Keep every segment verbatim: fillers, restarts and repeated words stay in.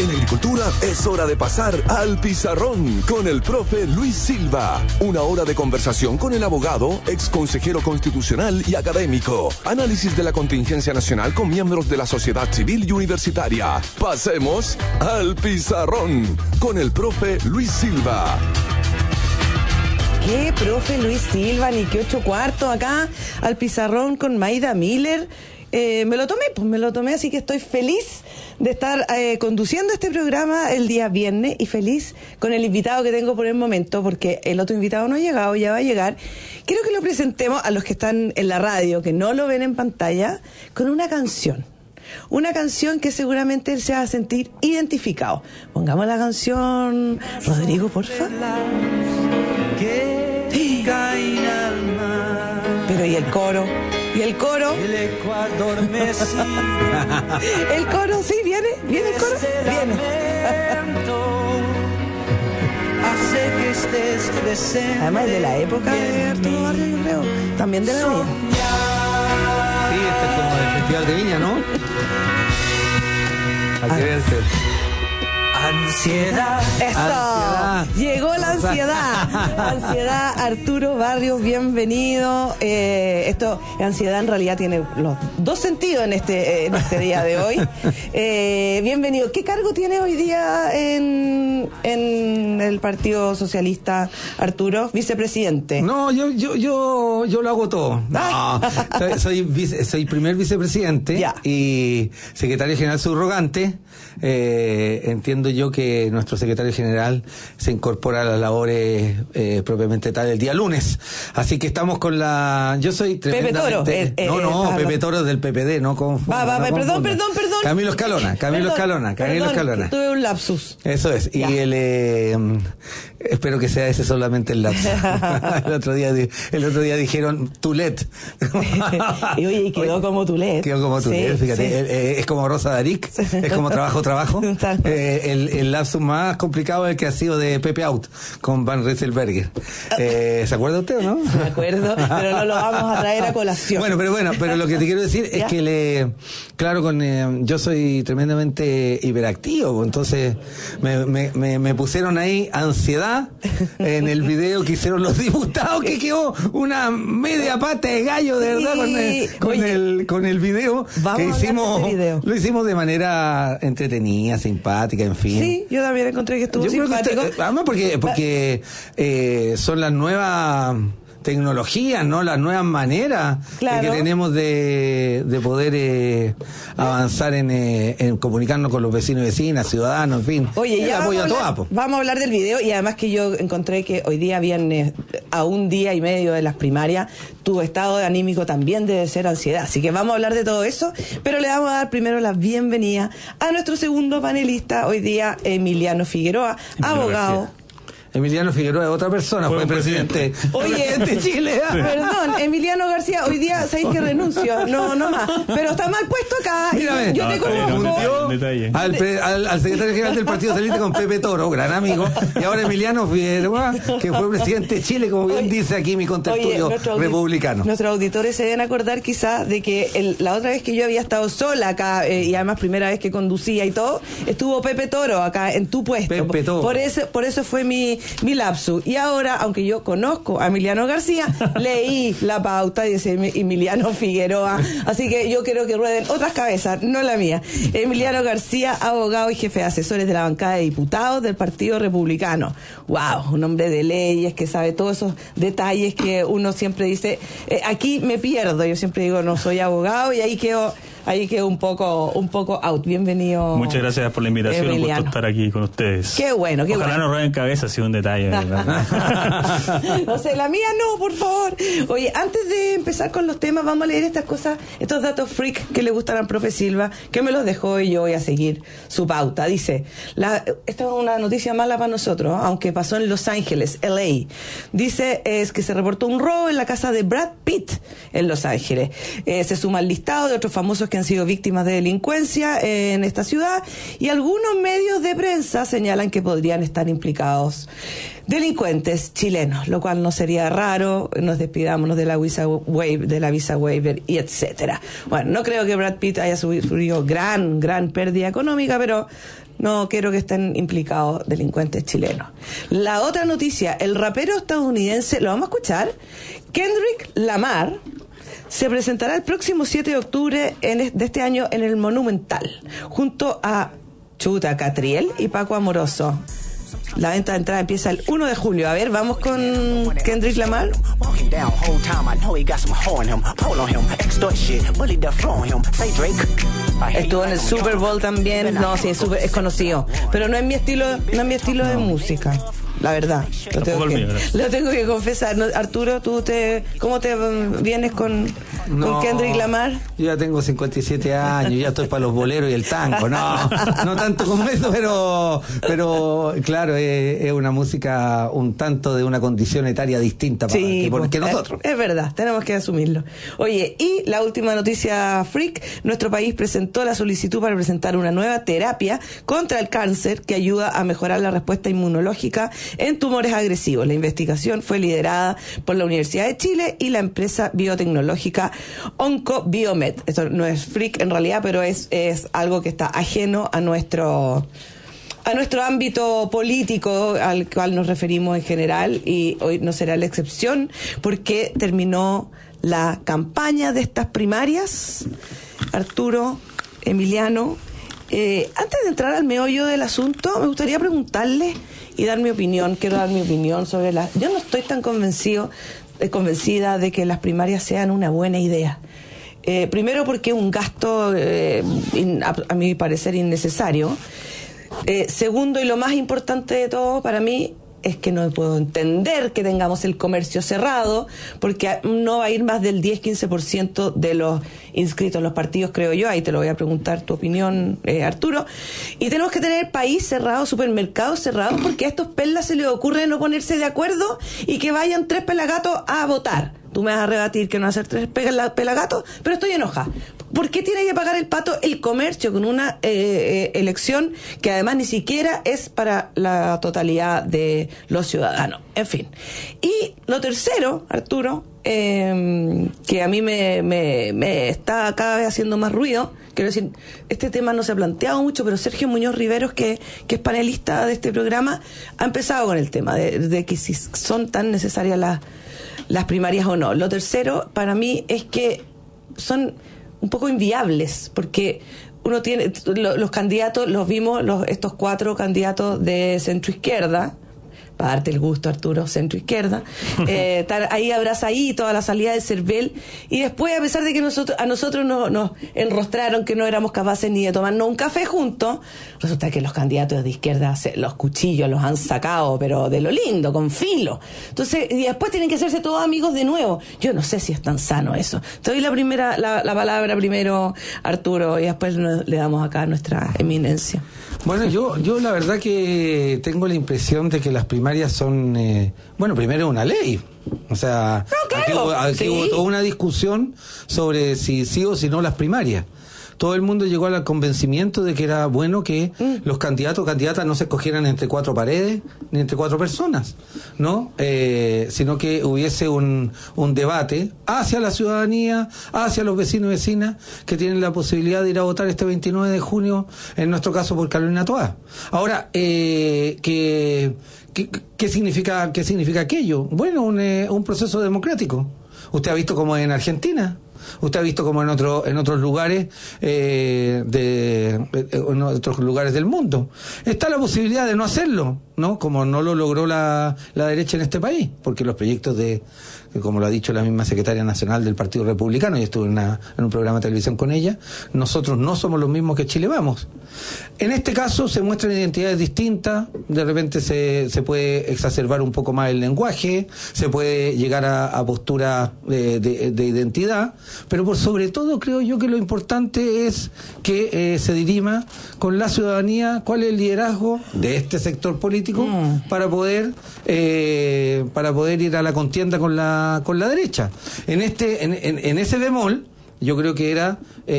En agricultura es hora de pasar al pizarrón con el profe Luis Silva. Una hora de conversación con el abogado, ex consejero constitucional y académico. Análisis de la contingencia nacional con miembros de la sociedad civil y universitaria. Pasemos al pizarrón con el profe Luis Silva. ¿Qué, profe Luis Silva? Ni que ocho cuartos acá al pizarrón con Maida Miller. Eh, me lo tomé, pues me lo tomé, así que estoy feliz de estar eh, conduciendo este programa el día viernes y feliz con el invitado que tengo por el momento, porque el otro invitado no ha llegado, ya va a llegar. Quiero que lo presentemos a los que están en la radio, que no lo ven en pantalla, con una canción. Una canción que seguramente él se va a sentir identificado. Pongamos la canción, Rodrigo, porfa. Pero ¿y el coro? ¿Y el coro? El Ecuador me El coro, sí, viene, viene el coro, viene. Hace que estés presente. Además es de la época de Arturo Barrio, yo creo. También de la mía. Sí, este es como del Festival de Viña, ¿no? Hay que verse. Ansiedad. Eso, Ansiedad. Llegó la ansiedad. Ansiedad, Arturo Barrios, bienvenido. Eh, esto, ansiedad en realidad tiene los dos sentidos en este, en este día de hoy. Eh, bienvenido. ¿Qué cargo tiene hoy día en, en el Partido Socialista, Arturo? Vicepresidente. No, yo, yo, yo, yo lo hago todo. No, soy, soy, vice, soy primer vicepresidente Ya. y secretario general subrogante. Eh, entiendo yo que nuestro secretario general se incorpora a las labores eh, propiamente tal el día lunes. Así que estamos con la... Yo soy tremendamente... Pepe Toro. Eh, eh, no, no, eh, Pepe Toro del P P D, no confunda. Va, va, no perdón, confunda. perdón, perdón. Camilo Escalona, Camilo Perdón, Escalona, Camilo perdón, Escalona. Tuve un lapsus. Eso es. Ya. Y el... Eh, espero que sea ese solamente el lapsus. el, otro día, di- el otro día dijeron Tulet. Y oye, y quedó como Tulet. Quedó como Tulet, Sí, fíjate. sí. El- eh, es como Rosa Daric, es como trabajo, trabajo. Tal cual. Eh, el, el lapsus más complicado es el que ha sido de Pepe Out con Van Rieselberger. Eh, ¿Se acuerda usted o no? Me acuerdo, pero no lo vamos a traer a colación. Bueno, pero bueno, pero lo que te quiero decir es ¿Ya? que le, claro, con eh, yo soy tremendamente hiperactivo, entonces me, me, me, me pusieron ahí ansiedad en el video que hicieron los diputados, que quedó una media pata de gallo, de verdad, Sí. con el, con Oye, el, con el video vamos que a hablar de hicimos, ese video. lo hicimos de manera entretenida, simpática, en fin. Sí, yo también encontré que estuvo Yo creo que simpático. usted- además porque, porque eh, son las nuevas tecnologías, ¿no? Las nuevas maneras Claro. que tenemos de, de poder eh, avanzar en, eh, en comunicarnos con los vecinos y vecinas, ciudadanos, en fin. Oye, El ya apoyo vamos a a, todas, hablar, po. vamos a hablar del video y además que yo encontré que hoy día viernes, a un día y medio de las primarias, tu estado de anímico también debe ser ansiedad. Así que vamos a hablar de todo eso, pero le vamos a dar primero la bienvenida a nuestro segundo panelista hoy día, Emiliano Figueroa, abogado. Emiliano Figueroa es otra persona, Fue fue un presidente, Oye, presidente de Chile. ¿ah? Perdón, Emiliano García, hoy día sabéis que renuncio, no, no más, pero está mal puesto acá. y Mírame. yo te No, está bien, conozco. un detalle, un detalle. Al, pre- al, al secretario general del Partido Socialista con Pepe Toro, gran amigo, y ahora Emiliano Figueroa, que fue presidente de Chile, como bien Oye, dice aquí mi Oye, contertulio nuestro audi- republicano. Nuestros auditores se deben acordar quizás de que el- la otra vez que yo había estado sola acá, eh, y además primera vez que conducía y todo, estuvo Pepe Toro acá en tu puesto. Pepe Toro. Por eso, por eso fue mi, mi lapsus. Y ahora, aunque yo conozco a Emiliano García, leí la pauta y dice Em- Emiliano Figueroa. Así que yo quiero que rueden otras cabezas, no la mía. Emiliano García, abogado y jefe de asesores de la bancada de diputados del Partido Republicano. Wow, un hombre de leyes que sabe todos esos detalles que uno siempre dice, eh, aquí me pierdo. Yo siempre digo, no soy abogado, y ahí quedo, ahí quedo un poco, un poco out. Bienvenido. Muchas gracias por la invitación, un Emiliano. gusto estar aquí con ustedes. Qué bueno, qué Ojalá bueno. no rueden cabeza, ha sido un detalle, ¿verdad? No sé, la mía no, por favor. Oye, antes de empezar con los temas, vamos a leer estas cosas, estos datos freak que le gustan al profe Silva, que me los dejó y yo voy a seguir su pauta. Dice, la, esta es una noticia mala para nosotros, aunque pasó en Los Ángeles, L A. Dice, es que se reportó un robo en la casa de Brad Pitt en Los Ángeles. Eh, se suma al listado de otros famosos que que han sido víctimas de delincuencia en esta ciudad, y algunos medios de prensa señalan que podrían estar implicados delincuentes chilenos, lo cual no sería raro. Nos despidámonos de la visa waiver, de la visa waiver y etcétera. Bueno, no creo que Brad Pitt haya sufrido gran, gran pérdida económica, pero no quiero que estén implicados delincuentes chilenos. La otra noticia, el rapero estadounidense, ¿lo vamos a escuchar? Kendrick Lamar se presentará el próximo siete de octubre en, de este año en el Monumental, junto a Chuta Catriel y Paco Amoroso. La venta de entrada empieza el uno de julio. A ver, vamos con Kendrick Lamar. Estuvo en el Super Bowl también. No, sí, es, super, es conocido. Pero no es mi estilo, no es mi estilo de música. La verdad, lo tengo, que, lo tengo que confesar. ¿No? Arturo, ¿tú te, cómo te vienes con, no, con Kendrick Lamar? Yo ya tengo cincuenta y siete años, ya estoy para los boleros y el tango. No, no tanto como eso, pero, pero claro, es, es una música un tanto de una condición etaria distinta para sí, que, que nosotros. Es, es verdad, tenemos que asumirlo. Oye, y la última noticia freak: nuestro país presentó la solicitud para presentar una nueva terapia contra el cáncer que ayuda a mejorar la respuesta inmunológica en tumores agresivos. La investigación fue liderada por la Universidad de Chile y la empresa biotecnológica OncoBiomed. Esto no es freak en realidad, pero es, es algo que está ajeno a nuestro a nuestro ámbito político al cual nos referimos en general, y hoy no será la excepción porque terminó la campaña de estas primarias. Arturo, Emiliano, eh, antes de entrar al meollo del asunto, me gustaría preguntarle y dar mi opinión, quiero dar mi opinión sobre la... Yo no estoy tan convencido, eh, convencida de que las primarias sean una buena idea. Eh, primero porque es un gasto, eh, in, a, a mi parecer, innecesario. Eh, segundo, y lo más importante de todo para mí, es que no puedo entender que tengamos el comercio cerrado, porque no va a ir más del diez a quince por ciento de los inscritos en los partidos, creo yo. Ahí te lo voy a preguntar tu opinión, eh, Arturo. Y tenemos que tener país cerrado, supermercados cerrados, porque a estos perlas se les ocurre no ponerse de acuerdo y que vayan tres pelagatos a votar. Tú me vas a rebatir que no va a ser tres pelagatos, pero estoy enojada. ¿Por qué tiene que pagar el pato el comercio con una eh, eh, elección que además ni siquiera es para la totalidad de los ciudadanos? En fin. Y lo tercero, Arturo, eh, que a mí me, me, me está cada vez haciendo más ruido, quiero decir, este tema no se ha planteado mucho, pero Sergio Muñoz Riveros, que, que es panelista de este programa, ha empezado con el tema de, de que si son tan necesarias las, las primarias o no. Lo tercero, para mí, es que son un poco inviables, porque uno tiene los, los candidatos, los vimos, los, estos cuatro candidatos de centro izquierda, para darte el gusto, Arturo, centro izquierda, eh, estar ahí abrazadito a la salida de Cervel, y después, a pesar de que nosotros a nosotros nos, nos enrostraron que no éramos capaces ni de tomarnos un café juntos, resulta que los candidatos de izquierda se, los cuchillos los han sacado, pero de lo lindo, con filo. Entonces, y después tienen que hacerse todos amigos de nuevo. Yo no sé si es tan sano eso. Te doy la primera, la, la palabra primero, Arturo, y después nos, le damos acá a nuestra eminencia. Bueno, yo, yo la verdad que tengo la impresión de que las primarias son, eh, bueno, primero una ley. O sea, no, claro, aquí, aquí sí. hubo toda una discusión sobre si sí o si no las primarias. Todo el mundo llegó al convencimiento de que era bueno que mm. los candidatos o candidatas no se escogieran entre cuatro paredes ni entre cuatro personas, ¿no? Eh, sino que hubiese un, un debate hacia la ciudadanía, hacia los vecinos y vecinas que tienen la posibilidad de ir a votar este veintinueve de junio, en nuestro caso por Carolina Toá. Ahora, eh, que, que, ¿qué significa, qué significa aquello? Bueno, un, eh, un proceso democrático. Usted ha visto como en Argentina. Usted ha visto como en otro, en otros lugares eh, de, en otros lugares del mundo está la posibilidad de no hacerlo, ¿no? Como no lo logró la, la derecha en este país, porque los proyectos de, como lo ha dicho la misma secretaria nacional del Partido Republicano, y estuve en, una, en un programa de televisión con ella, nosotros no somos los mismos que Chile Vamos. En este caso se muestran identidades distintas, de repente se, se puede exacerbar un poco más el lenguaje, se puede llegar a, a posturas de, de, de identidad, pero por sobre todo creo yo que lo importante es que eh, se dirima con la ciudadanía cuál es el liderazgo de este sector político mm. para poder eh, para poder ir a la contienda con la con la derecha. En este en, en, en ese bemol, yo creo que era,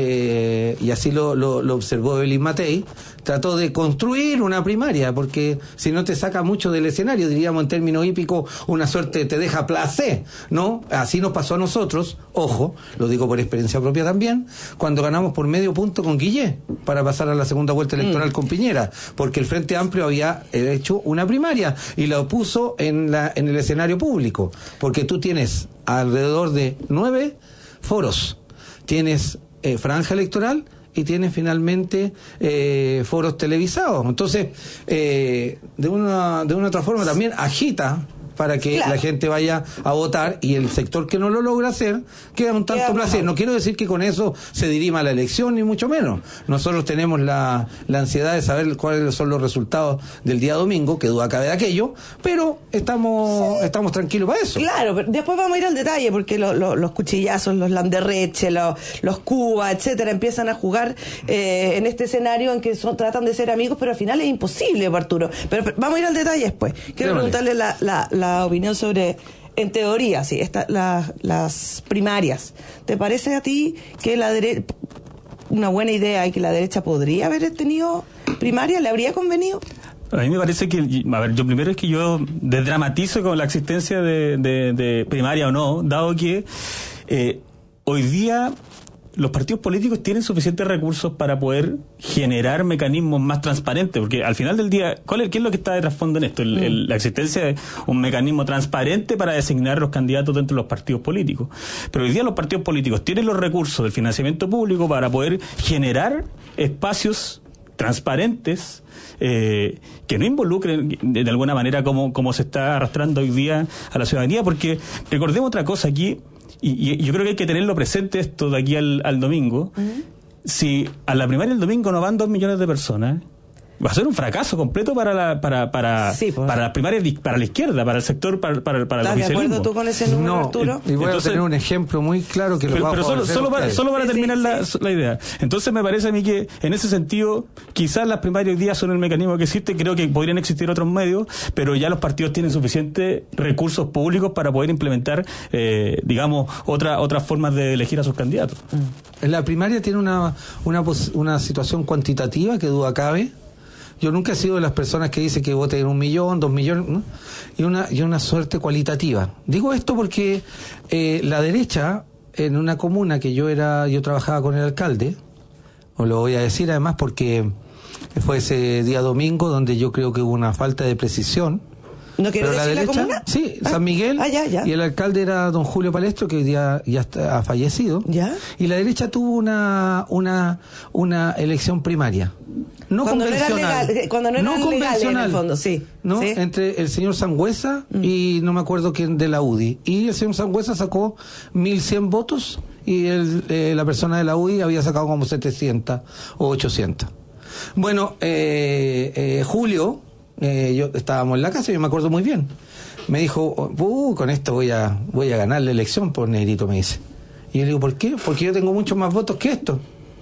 eh, y así lo, lo, lo observó Evelyn Matei, trató de construir una primaria, porque si no te saca mucho del escenario, diríamos en términos hípicos, una suerte te deja placé, ¿no? Así nos pasó a nosotros, ojo, lo digo por experiencia propia también, cuando ganamos por medio punto con Guillé, para pasar a la segunda vuelta electoral mm. con Piñera, porque el Frente Amplio había hecho una primaria y lo puso en, la, en el escenario público, porque tú tienes alrededor de nueve foros, tienes eh, franja electoral y tienes finalmente eh, foros televisados. Entonces, eh, de una de una otra forma también agita para que claro. la gente vaya a votar, y el sector que no lo logra hacer queda un tanto placer. No quiero decir que con eso se dirima la elección, ni mucho menos. Nosotros tenemos la, la ansiedad de saber cuáles son los resultados del día domingo, que duda cabe de aquello, pero estamos sí. estamos tranquilos para eso. Claro, pero después vamos a ir al detalle, porque lo, lo, los cuchillazos, los Landerreche, los, los Cuba, etcétera, empiezan a jugar eh, en este escenario en que son, tratan de ser amigos, pero al final es imposible, Arturo. Pero, pero vamos a ir al detalle después. Quiero Déjale. preguntarle la, la, la la opinión sobre, en teoría, sí, esta, la, las primarias. ¿Te parece a ti que la derecha, una buena idea y que la derecha podría haber tenido primarias? ¿Le habría convenido? A mí me parece que, a ver, yo primero es que yo desdramatizo con la existencia de, de, de primaria o no, dado que eh, hoy día los partidos políticos tienen suficientes recursos para poder generar mecanismos más transparentes, porque al final del día, ¿cuál es, ¿qué es lo que está de trasfondo en esto? El, el, la existencia de un mecanismo transparente para designar los candidatos dentro de los partidos políticos. Pero hoy día los partidos políticos tienen los recursos del financiamiento público para poder generar espacios transparentes eh, que no involucren de, de alguna manera como, como se está arrastrando hoy día a la ciudadanía, porque recordemos otra cosa aquí. Y, y yo creo que hay que tenerlo presente esto de aquí al, al domingo. Uh-huh. Si a la primaria del domingo no van dos millones de personas, va a ser un fracaso completo para la para para sí, pues. para las primarias, para la izquierda, para el sector, para para, para el oficialismo. ¿Estás de acuerdo tú con ese número, no, Arturo? Y, y voy Entonces, a tener un ejemplo muy claro que lo pero, va a pero solo, solo para solo para sí, terminar sí, la, sí. la idea. Entonces me parece a mí que en ese sentido quizás las primarias hoy día son el mecanismo que existe. Creo que podrían existir otros medios, pero ya los partidos tienen suficientes recursos públicos para poder implementar, eh, digamos, otra otras formas de elegir a sus candidatos. En la primaria tiene una una una situación cuantitativa que duda cabe. Yo nunca he sido de las personas que dicen que voten un millón, dos millones, ¿no? y una y una suerte cualitativa. Digo esto porque eh, la derecha, en una comuna que yo era, yo trabajaba con el alcalde, os lo voy a decir además porque fue ese día domingo donde yo creo que hubo una falta de precisión. ¿No quiero decir la, derecha, la comuna? Sí, ah, San Miguel, ah, ya, ya. y el alcalde era don Julio Palestro, que hoy día ya está, ha fallecido. ¿Ya? Y la derecha tuvo una una una elección primaria. No cuando convencional. No era legal, cuando no era no convencional, legal en el fondo, sí. ¿no? ¿Sí? Entre el señor Sangüesa mm. y no me acuerdo quién de la U D I. Y el señor Sangüesa sacó mil cien votos y el, eh, la persona de la U D I había sacado como setecientos o ochocientos. Bueno, eh, eh, Julio, eh, yo estábamos en la casa, yo me acuerdo muy bien. Me dijo, uh, con esto voy a voy a ganar la elección por negrito, me dice. Y yo le digo, ¿por qué? Porque yo tengo muchos más votos que esto.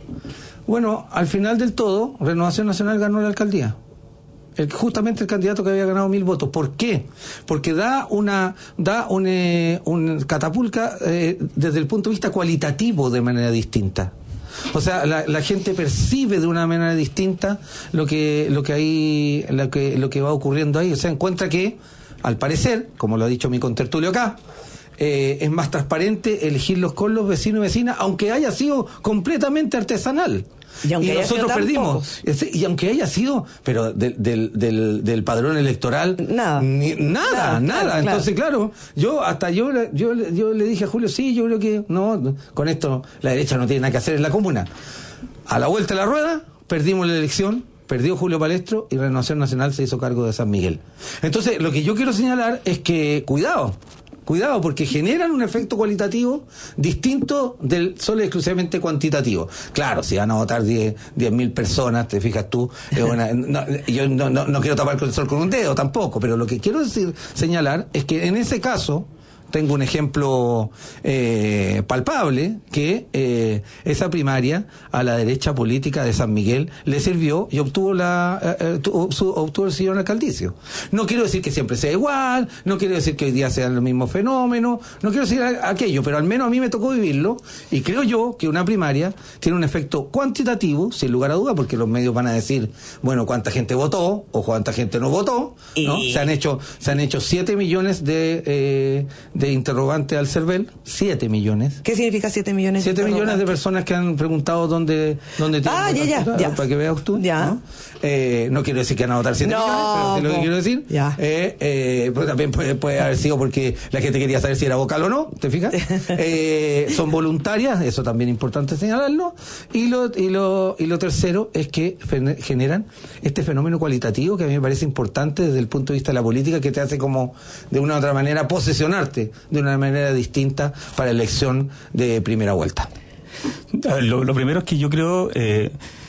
Bueno, al final del todo, Renovación Nacional ganó la alcaldía. El, justamente el candidato que había ganado mil votos. ¿Por qué? Porque da una da un, eh, un catapulta eh, desde el punto de vista cualitativo de manera distinta. O sea, la, la gente percibe de una manera distinta lo que lo que ahí lo que lo que va ocurriendo ahí. O sea, encuentra que, al parecer, como lo ha dicho mi contertulio acá, eh, es más transparente elegirlos con los vecinos y vecinas, aunque haya sido completamente artesanal. Y, y nosotros perdimos. Pocos. Y aunque haya sido, pero del, del, del, del padrón electoral, nada, ni, nada, claro, nada. Claro, Entonces, claro, yo hasta yo, yo, yo le dije a Julio, sí, yo creo que no, con esto la derecha no tiene nada que hacer en la comuna. A la vuelta de la rueda, perdimos la elección, perdió Julio Palestro y Renovación Nacional se hizo cargo de San Miguel. Entonces, lo que yo quiero señalar es que, cuidado, Cuidado, porque generan un efecto cualitativo distinto del solo exclusivamente cuantitativo. Claro, si van a votar diez mil personas, te fijas tú, es una, no, yo no, no, no quiero tapar el sol con un dedo tampoco, pero lo que quiero decir, señalar, es que en ese caso, tengo un ejemplo eh, palpable, que eh, esa primaria a la derecha política de San Miguel le sirvió y obtuvo la eh, obtuvo, obtuvo el sillón alcaldicio. No quiero decir que siempre sea igual, no quiero decir que hoy día sean los mismos fenómenos, no quiero decir aquello, pero al menos a mí me tocó vivirlo, y creo yo que una primaria tiene un efecto cuantitativo, sin lugar a duda, porque los medios van a decir, bueno, cuánta gente votó o cuánta gente no votó, ¿no? Y... Se han hecho se han hecho siete millones de eh, de interrogantes al CERVEL, siete millones. ¿Qué significa siete millones? siete millones de personas que han preguntado dónde dónde tienen ah, ya, ya, ya. para que veas tú, ya. ¿no? Eh, no quiero decir que van a votar siete no, millones, pero es lo que no. quiero decir. Ya. Eh, eh, pues también puede, puede haber sido porque la gente quería saber si era vocal o no, ¿te fijas? eh, son voluntarias, eso también es importante señalarlo. Y lo, y lo, y lo tercero es que generan este fenómeno cualitativo que a mí me parece importante desde el punto de vista de la política, que te hace como de una u otra manera posesionarte de una manera distinta para elección de primera vuelta. A ver, lo, lo primero es que yo creo... Eh,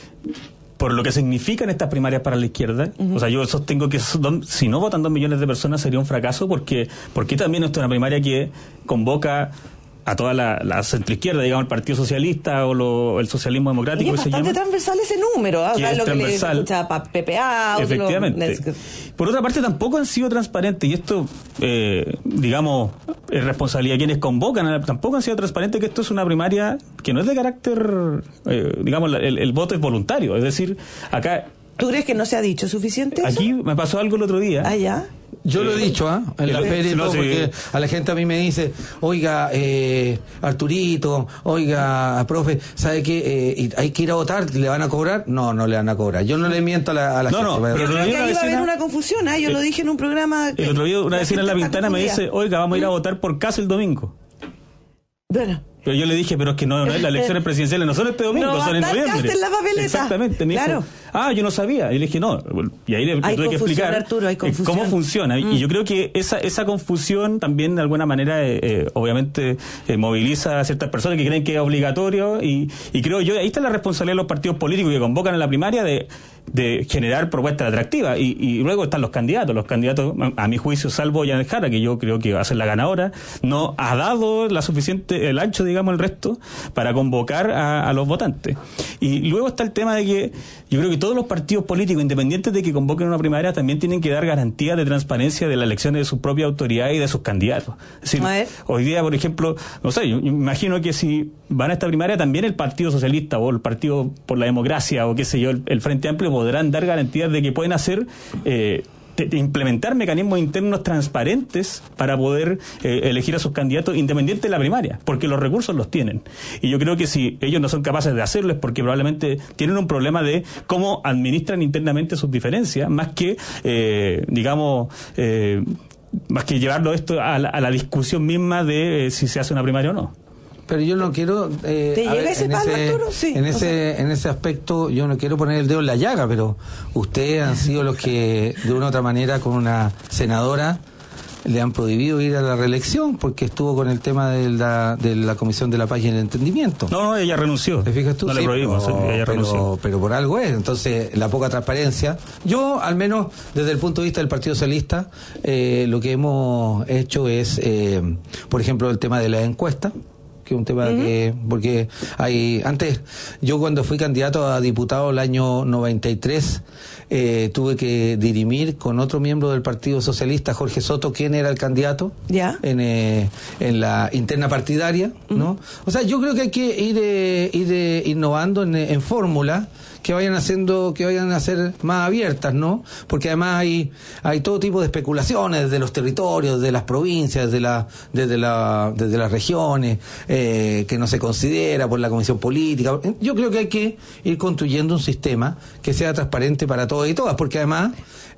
por lo que significan estas primarias para la izquierda, uh-huh. o sea, yo sostengo que son, si no votan dos millones de personas sería un fracaso, porque porque también esto es una primaria que convoca a toda la, la centroizquierda, digamos, el Partido Socialista o lo, el socialismo democrático. Y es bastante transversal ese número, ¿eh? O sea, es lo transversal. Que le escucha para P P A. Efectivamente. Lo... Por otra parte, tampoco han sido transparentes, y esto, eh, digamos, es responsabilidad de quienes convocan, tampoco han sido transparentes que esto es una primaria que no es de carácter, eh, digamos, el, el voto es voluntario, es decir, acá... ¿Tú crees que no se ha dicho suficiente eso? Aquí me pasó algo el otro día. Ah, ya. Yo lo he dicho, ¿ah? ¿eh? En la feria y no, todo, sí. porque a la gente a mí me dice, oiga, eh, Arturito, oiga, profe, ¿sabe qué? Eh, hay que ir a votar, ¿le van a cobrar? No, no le van a cobrar. Yo no le miento a la, a la no, gente. No, pero, pero creo que ahí vecina, va a haber una confusión, ¿eh? Yo eh, lo dije en un programa... El otro día una vecina en La Pintana me dice, oiga, vamos a ir a votar por casa el domingo. Bueno... Pero yo le dije, pero es que no, no es las elecciones presidenciales, no son este domingo, no, son en noviembre. En la papeleta. Exactamente. Me claro. dijo, ah, yo no sabía. Y le dije, no. Y ahí le, le tuve que explicar Arturo, hay cómo funciona. Mm. Y yo creo que esa esa confusión también de alguna manera, eh, eh, obviamente, eh, moviliza a ciertas personas que creen que es obligatorio. Y, y creo yo, ahí está la responsabilidad de los partidos políticos que convocan en la primaria de, de generar propuestas atractivas. Y, y luego están los candidatos. Los candidatos, a mi juicio, salvo Janet Jara, que yo creo que va a ser la ganadora, no ha dado la suficiente, el ancho, digamos, el resto, para convocar a, a los votantes. Y luego está el tema de que yo creo que todos los partidos políticos, independientes de que convoquen una primaria, también tienen que dar garantías de transparencia de la elección de su propia autoridad y de sus candidatos. Es decir, hoy día, por ejemplo, no sé, yo, yo imagino que si van a esta primaria, también el Partido Socialista o el Partido por la Democracia o qué sé yo, el, el Frente Amplio podrán dar garantías de que pueden hacer... Eh, De, de implementar mecanismos internos transparentes para poder eh, elegir a sus candidatos independientes de la primaria, porque los recursos los tienen. Y yo creo que si ellos no son capaces de hacerlo es porque probablemente tienen un problema de cómo administran internamente sus diferencias, más que, eh, digamos, eh, más que llevarlo esto a la, a la discusión misma de eh, si se hace una primaria o no. Pero yo no quiero eh, ¿Te llega ver, ese en, palo, ese, Arturo? Sí, en ese sea. en ese aspecto yo no quiero poner el dedo en la llaga, pero ustedes han sido los que de una u otra manera con una senadora le han prohibido ir a la reelección porque estuvo con el tema de la, de la Comisión de la Paz y el Entendimiento. No, no, ella renunció. ¿Te fijas tú? No sí, le prohibimos, pero, ella renunció. Pero, pero por algo es. Entonces, la poca transparencia. Yo, al menos desde el punto de vista del Partido Socialista, eh, lo que hemos hecho es, eh, por ejemplo, el tema de la encuesta, que es un tema uh-huh. que, porque hay, antes, yo cuando fui candidato a diputado el año noventa y tres, eh, tuve que dirimir con otro miembro del Partido Socialista, Jorge Soto, quién era el candidato ¿Ya? en, eh, en la interna partidaria, ¿no? Uh-huh. O sea, yo creo que hay que ir, eh, ir eh, innovando en, en fórmula que vayan haciendo, que vayan a ser más abiertas, ¿no? Porque además hay, hay todo tipo de especulaciones desde los territorios, desde las provincias, desde la, desde la, desde las regiones, eh, que no se considera por la Comisión Política. Yo creo que hay que ir construyendo un sistema que sea transparente para todos y todas, porque además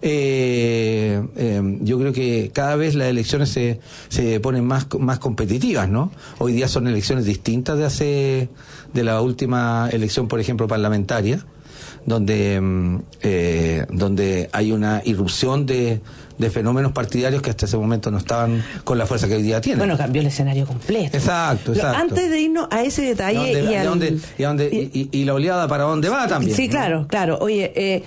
eh, eh, yo creo que cada vez las elecciones se, se ponen más, más competitivas, ¿no? Hoy día son elecciones distintas de hace, de la última elección, por ejemplo, parlamentaria, donde eh, donde hay una irrupción de, de fenómenos partidarios que hasta ese momento no estaban con la fuerza que hoy día tienen. Bueno, cambió el escenario completo. Exacto, exacto. Pero antes de irnos a ese detalle ¿Y, y, al... dónde, y, dónde, y, y, y la oleada para dónde va también? Sí, ¿no? claro, claro. Oye, eh,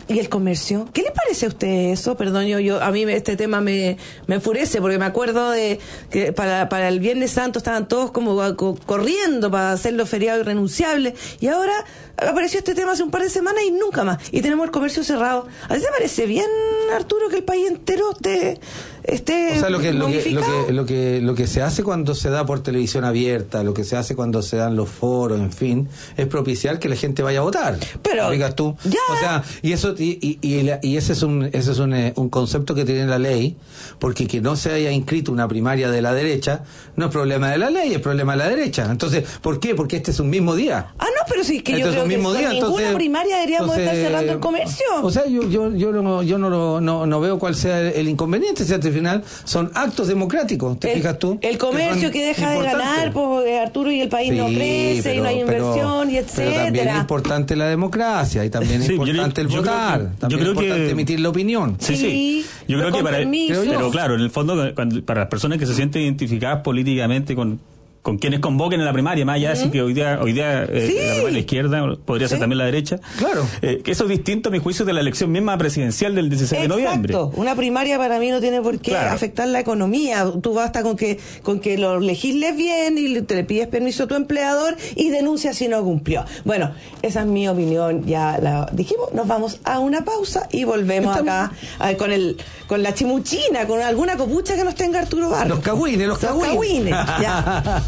¿Y el comercio? ¿Qué le parece a usted eso? Perdón, yo, yo a mí este tema me, me enfurece porque me acuerdo de que para, para el Viernes Santo estaban todos como co- corriendo para hacerlo feriado irrenunciable y ahora apareció este tema hace un par de semanas y nunca más. Y tenemos el comercio cerrado. ¿A ti te parece bien, Arturo, que el país entero esté, esté O sea, lo que, lo, que, lo, momificado? que, lo, que, lo que se hace cuando se da por televisión abierta, lo que se hace cuando se dan los foros, en fin, es propiciar que la gente vaya a votar. Pero, digas tú. ya. O sea, y eso y, y, y, la- y ese es un ese es un, eh, un concepto que tiene la ley, porque que no se haya inscrito una primaria de la derecha no es problema de la ley, es problema de la derecha. Entonces, ¿por qué? Porque este es un mismo día. Ah, no, pero sí que yo Este es creo un que mismo con día, ninguna entonces- primaria deberíamos entonces, estar cerrando el comercio. O sea, yo yo yo no yo no lo- no, no veo cuál sea el, el inconveniente, si al final son actos democráticos, ¿te el, fijas tú? el comercio son que deja de importantes. ganar, pues, Arturo, y el país no Sí, crece, pero- y no hay pero- inversión, y Pero también es etcétera. importante la democracia y también es Sí, yo- importante el yo creo votar, que- también yo creo es importante que- emitir la opinión. Sí, Sí, sí. Yo pero creo que con para, permiso. pero claro, en el fondo, cuando- para las personas que se sienten identificadas políticamente con, con quienes convoquen en la primaria, más allá de si que hoy día, hoy día eh, Sí. la primaria la izquierda, podría ser Sí. también la derecha. Claro. Eh, que eso es distinto, a mi juicio, de la elección misma presidencial del dieciséis de noviembre. Exacto. Una primaria para mí no tiene por qué Claro. afectar la economía. Tú basta con que con que lo legisles bien y le- te le pides permiso a tu empleador y denuncias si no cumplió. Bueno, esa es mi opinión. Ya la dijimos. Nos vamos a una pausa y volvemos Estamos- acá a- con el con la chimuchina, con alguna copucha que nos tenga Arturo Barros. Los cagüines, los cagüines. cagüines, ya.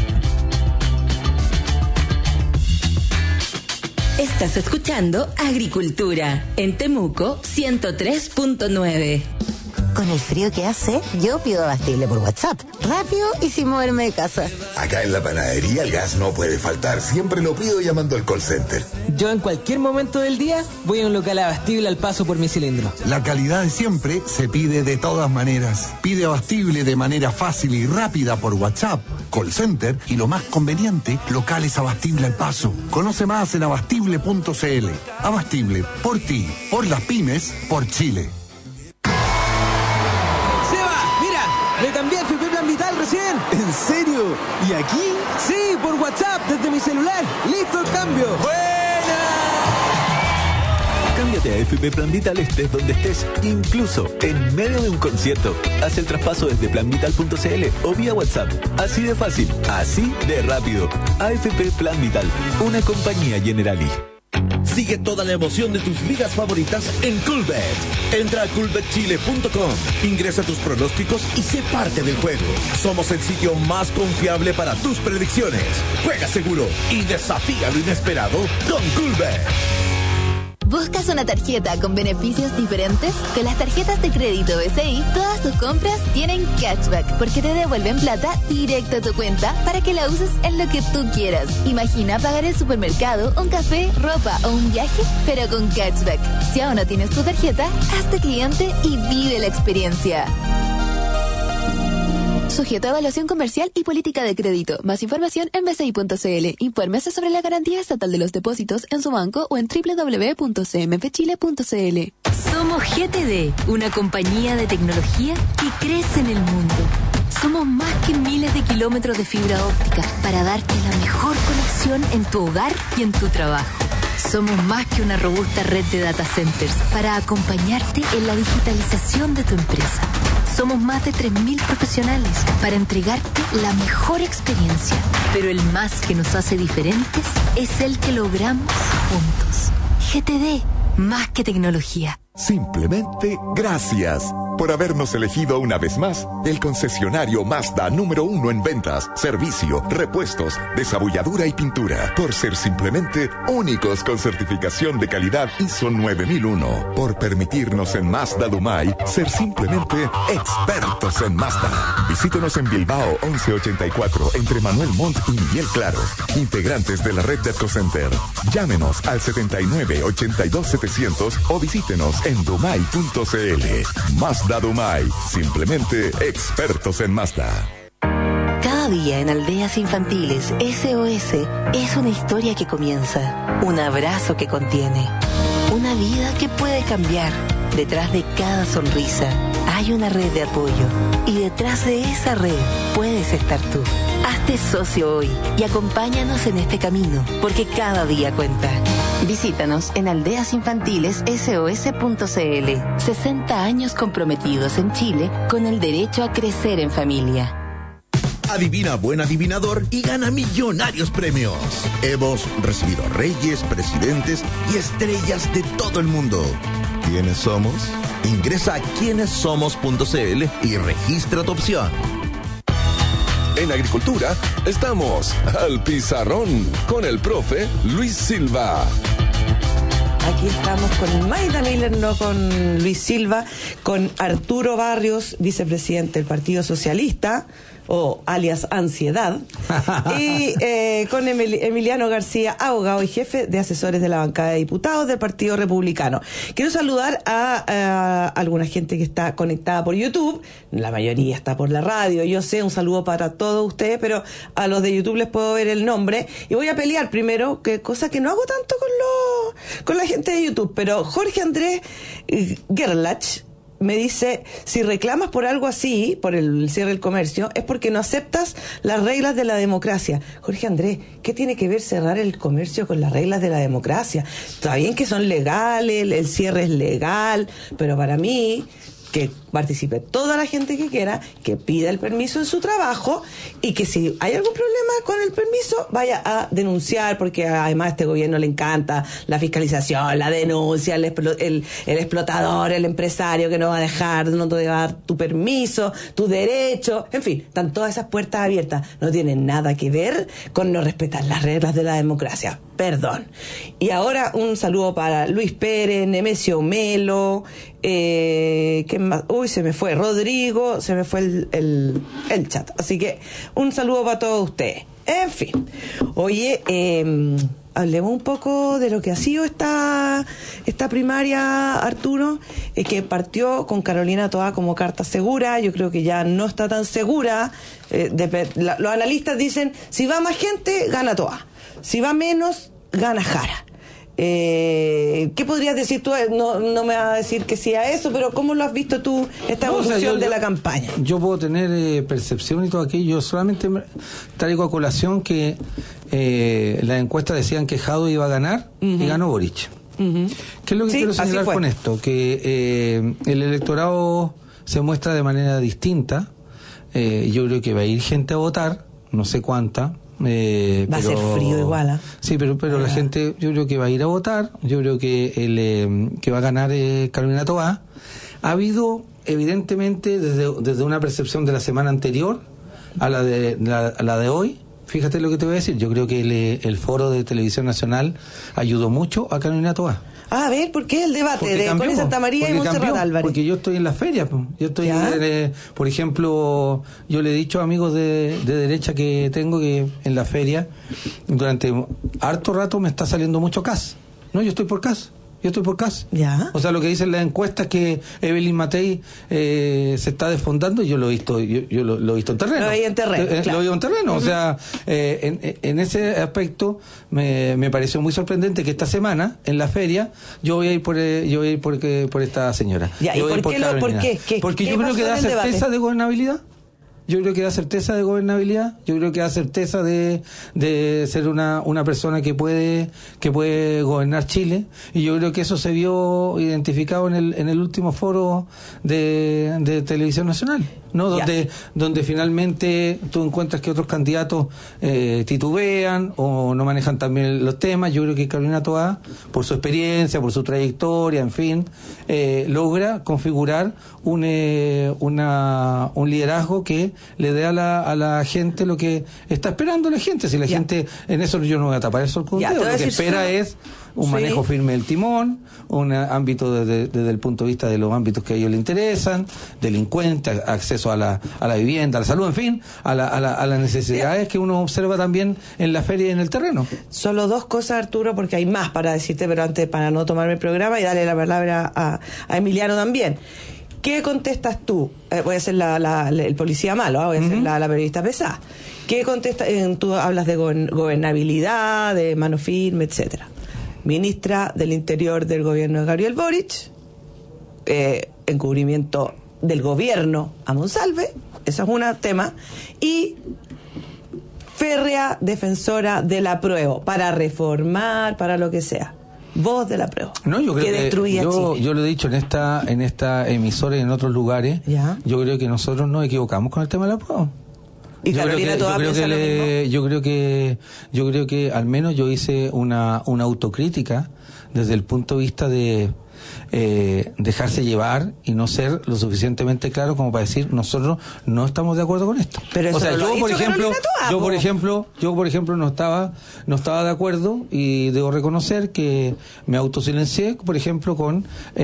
Estás escuchando Agricultura en Temuco ciento tres punto nueve. Con el frío que hace, yo pido abastible por WhatsApp. Rápido y sin moverme de casa. Acá en la panadería el gas no puede faltar. Siempre lo pido llamando al call center. Yo en cualquier momento del día voy a un local abastible al paso por mi cilindro. La calidad de siempre se pide de todas maneras. Pide abastible de manera fácil y rápida por WhatsApp, call center y lo más conveniente, locales Abastible al paso. Conoce más en abastible punto c l. Abastible, por ti, por las pymes, por Chile. ¡Seba! ¡Mira! ¡Le cambié a F P Plan Vital recién! ¿En serio? ¿Y aquí? ¡Sí! ¡Por WhatsApp! ¡Desde mi celular! ¡Listo el cambio! Cámbiate a F P Plan Vital estés donde estés, incluso en medio de un concierto. Haz el traspaso desde plan vital punto c l o vía WhatsApp. Así de fácil, así de rápido. A F P Plan Vital, una compañía Generali. Sigue toda la emoción de tus ligas favoritas en Coolbet. Entra a coolbet chile punto com, ingresa tus pronósticos y sé parte del juego. Somos el sitio más confiable para tus predicciones. Juega seguro y desafía lo inesperado con Coolbet. ¿Buscas una tarjeta con beneficios diferentes? Con las tarjetas de crédito B C I, todas tus compras tienen cashback, porque te devuelven plata directo a tu cuenta para que la uses en lo que tú quieras. Imagina pagar el supermercado, un café, ropa o un viaje, pero con cashback. Si aún no tienes tu tarjeta, hazte cliente y vive la experiencia. Sujeto a evaluación comercial y política de crédito. Más información en b c i punto c l. Infórmese sobre la garantía estatal de los depósitos en su banco o en doble u doble u doble u punto c m f chile punto c l. Somos G T D, una compañía de tecnología que crece en el mundo. Somos más que miles de kilómetros de fibra óptica para darte la mejor conexión en tu hogar y en tu trabajo. Somos más que una robusta red de data centers para acompañarte en la digitalización de tu empresa. Somos más de tres mil profesionales para entregarte la mejor experiencia. Pero el más que nos hace diferentes es el que logramos juntos. G T D, más que tecnología. Simplemente gracias por habernos elegido una vez más el concesionario Mazda número uno en ventas, servicio, repuestos, desabulladura y pintura. Por ser simplemente únicos con certificación de calidad I S O nueve mil uno. Por permitirnos en Mazda Dumay ser simplemente expertos en Mazda. Visítenos en Bilbao once ochenta y cuatro entre Manuel Montt y Miguel Claro. Integrantes de la red de EcoCenter. Llámenos al setenta y nueve ochenta y dos setecientos o visítenos en dumay punto c l. Mazda Dumay, simplemente expertos en Mazda. Cada día en Aldeas Infantiles S O S es una historia que comienza, un abrazo que contiene, una vida que puede cambiar. Detrás de cada sonrisa hay una red de apoyo y detrás de esa red puedes estar tú. Hazte socio hoy y acompáñanos en este camino, porque cada día cuenta. Visítanos en aldeas infantiles S O S punto C L. sesenta años comprometidos en Chile con el derecho a crecer en familia. Adivina buen adivinador y gana millonarios premios. Hemos recibido reyes, presidentes y estrellas de todo el mundo. ¿Quiénes somos? Ingresa a quiénes somos punto C L y registra tu opción. En Agricultura estamos al Pizarrón con el profe Luis Silva. Aquí estamos con Maida Miller, no con Luis Silva, con Arturo Barrios, vicepresidente del Partido Socialista, o alias Ansiedad, y eh, con Emil- Emiliano García, abogado y jefe de asesores de la bancada de diputados del Partido Republicano. Quiero saludar a, a alguna gente que está conectada por YouTube, la mayoría está por la radio, yo sé, un saludo para todos ustedes, pero a los de YouTube les puedo ver el nombre, y voy a pelear primero, que cosa que no hago tanto con, los, con la gente de YouTube, pero Jorge Andrés Gerlach me dice, si reclamas por algo así, por el cierre del comercio, es porque no aceptas las reglas de la democracia. Jorge Andrés, ¿qué tiene que ver cerrar el comercio con las reglas de la democracia? Está bien que son legales, el cierre es legal, pero para mí, que participe toda la gente que quiera, que pida el permiso en su trabajo y que si hay algún problema con el permiso vaya a denunciar, porque además a este gobierno le encanta la fiscalización, la denuncia, el, el, el explotador, el empresario que no va a dejar, no te va a dar tu permiso, tu derecho, en fin, están todas esas puertas abiertas, no tienen nada que ver con no respetar las reglas de la democracia. Perdón. Y ahora un saludo para Luis Pérez, Nemesio Melo, eh, ¿qué más? Uy, se me fue Rodrigo, se me fue el, el, el chat. Así que un saludo para todos ustedes. En fin. Oye, eh, hablemos un poco de lo que ha sido esta, esta primaria, Arturo, eh, que partió con Carolina Toá como carta segura. Yo creo que ya no está tan segura. Eh, de, la, los analistas dicen, si va más gente, gana Toá. Si va menos, gana Jara. Eh, ¿Qué podrías decir tú? No, no me vas a decir que sí a eso, pero ¿cómo lo has visto tú, esta evolución no, o sea, yo, de yo, la campaña? Yo puedo tener eh, percepción y todo aquello. Yo solamente traigo a colación que eh, las encuestas decían que Jado iba a ganar, uh-huh, y ganó Boric. Uh-huh. ¿Qué es lo que sí, quiero señalar con esto? Que eh, el electorado se muestra de manera distinta. Eh, yo creo que va a ir gente a votar, no sé cuánta. Eh, va pero, a ser frío igual, ¿eh? Sí, pero pero ah. la gente, yo creo que va a ir a votar. Yo creo que el eh, que va a ganar eh, Carolina Toá. Ha habido, evidentemente, desde, desde una percepción de la semana anterior a la de la, a la de hoy. Fíjate lo que te voy a decir. Yo creo que el, el foro de Televisión Nacional ayudó mucho a Carolina Toá. Ah, a ver, ¿por qué el debate porque de cambió, Connie Santa María y Montserrat cambió, Álvarez? Porque yo estoy en las ferias. Yo estoy, eh, por ejemplo, yo le he dicho a amigos de, de derecha que tengo que en la feria, durante harto rato me está saliendo mucho C A S. No, yo estoy por C A S. Yo estoy por C A S. ¿Ya? O sea, lo que dicen las encuestas es que Evelyn Matei eh, se está desfondando, yo lo he visto, yo, yo lo, lo he visto en terreno. Lo vi en terreno, eh, claro. Lo vi en terreno, uh-huh. O sea, eh, en, en ese aspecto me, me pareció muy sorprendente que esta semana, en la feria, yo voy a ir por eh, yo voy a ir por, eh, por esta señora. Ya, ¿y por, por qué? Lo, ¿por qué? ¿Qué? Porque ¿Qué yo creo que da certeza debate? de gobernabilidad. Yo creo que da certeza de gobernabilidad, yo creo que da certeza de, de ser una, una persona que puede, que puede gobernar Chile, y yo creo que eso se vio identificado en el, en el último foro de, de Televisión Nacional, ¿no? Donde, donde finalmente tú encuentras que otros candidatos eh, titubean o no manejan también los temas. Yo creo que Carolina Toá, por su experiencia, por su trayectoria, en fin, eh, logra configurar un, eh, una, un liderazgo que le dé a la, a la gente lo que está esperando la gente. Si la ya. gente, en eso yo no voy a tapar el sol con un dedo, lo que espera su... es un sí. manejo firme del timón, un ámbito desde, desde el punto de vista de los ámbitos que a ellos les interesan, delincuente, acceso a la, a la vivienda, a la salud, en fin, a, la, a, la, a las necesidades que uno observa también en la feria y en el terreno. Solo dos cosas, Arturo, porque hay más para decirte, pero antes para no tomarme el programa y darle la palabra a, a Emiliano también. ¿Qué contestas tú? Eh, voy a ser la, la, la, el policía malo, ¿eh? voy a ser uh-huh. la, la periodista pesada. ¿Qué contestas? Eh, tú hablas de go- gobernabilidad, de mano firme, etcétera. Ministra del Interior del gobierno de Gabriel Boric, eh, encubrimiento del gobierno a Monsalve, eso es un tema, y férrea defensora del apruebo, para reformar, para lo que sea. voz de la prueba. No, yo creo que que, destruía yo, Chile. yo lo he dicho en esta en esta emisora y en otros lugares. ¿Ya? Yo creo que nosotros nos equivocamos con el tema de la prueba. Y yo Carolina creo que, Toá yo creo piensa que lo le- mismo. yo creo que yo creo que al menos yo hice una una autocrítica desde el punto de vista de eh, dejarse llevar y no ser lo suficientemente claro como para decir nosotros no estamos de acuerdo con esto. Pero eso o sea, no lo yo ha por dicho ejemplo, Carolina Toá, yo po. por ejemplo, yo por ejemplo no estaba no estaba de acuerdo y debo reconocer que me autosilencié, por ejemplo, con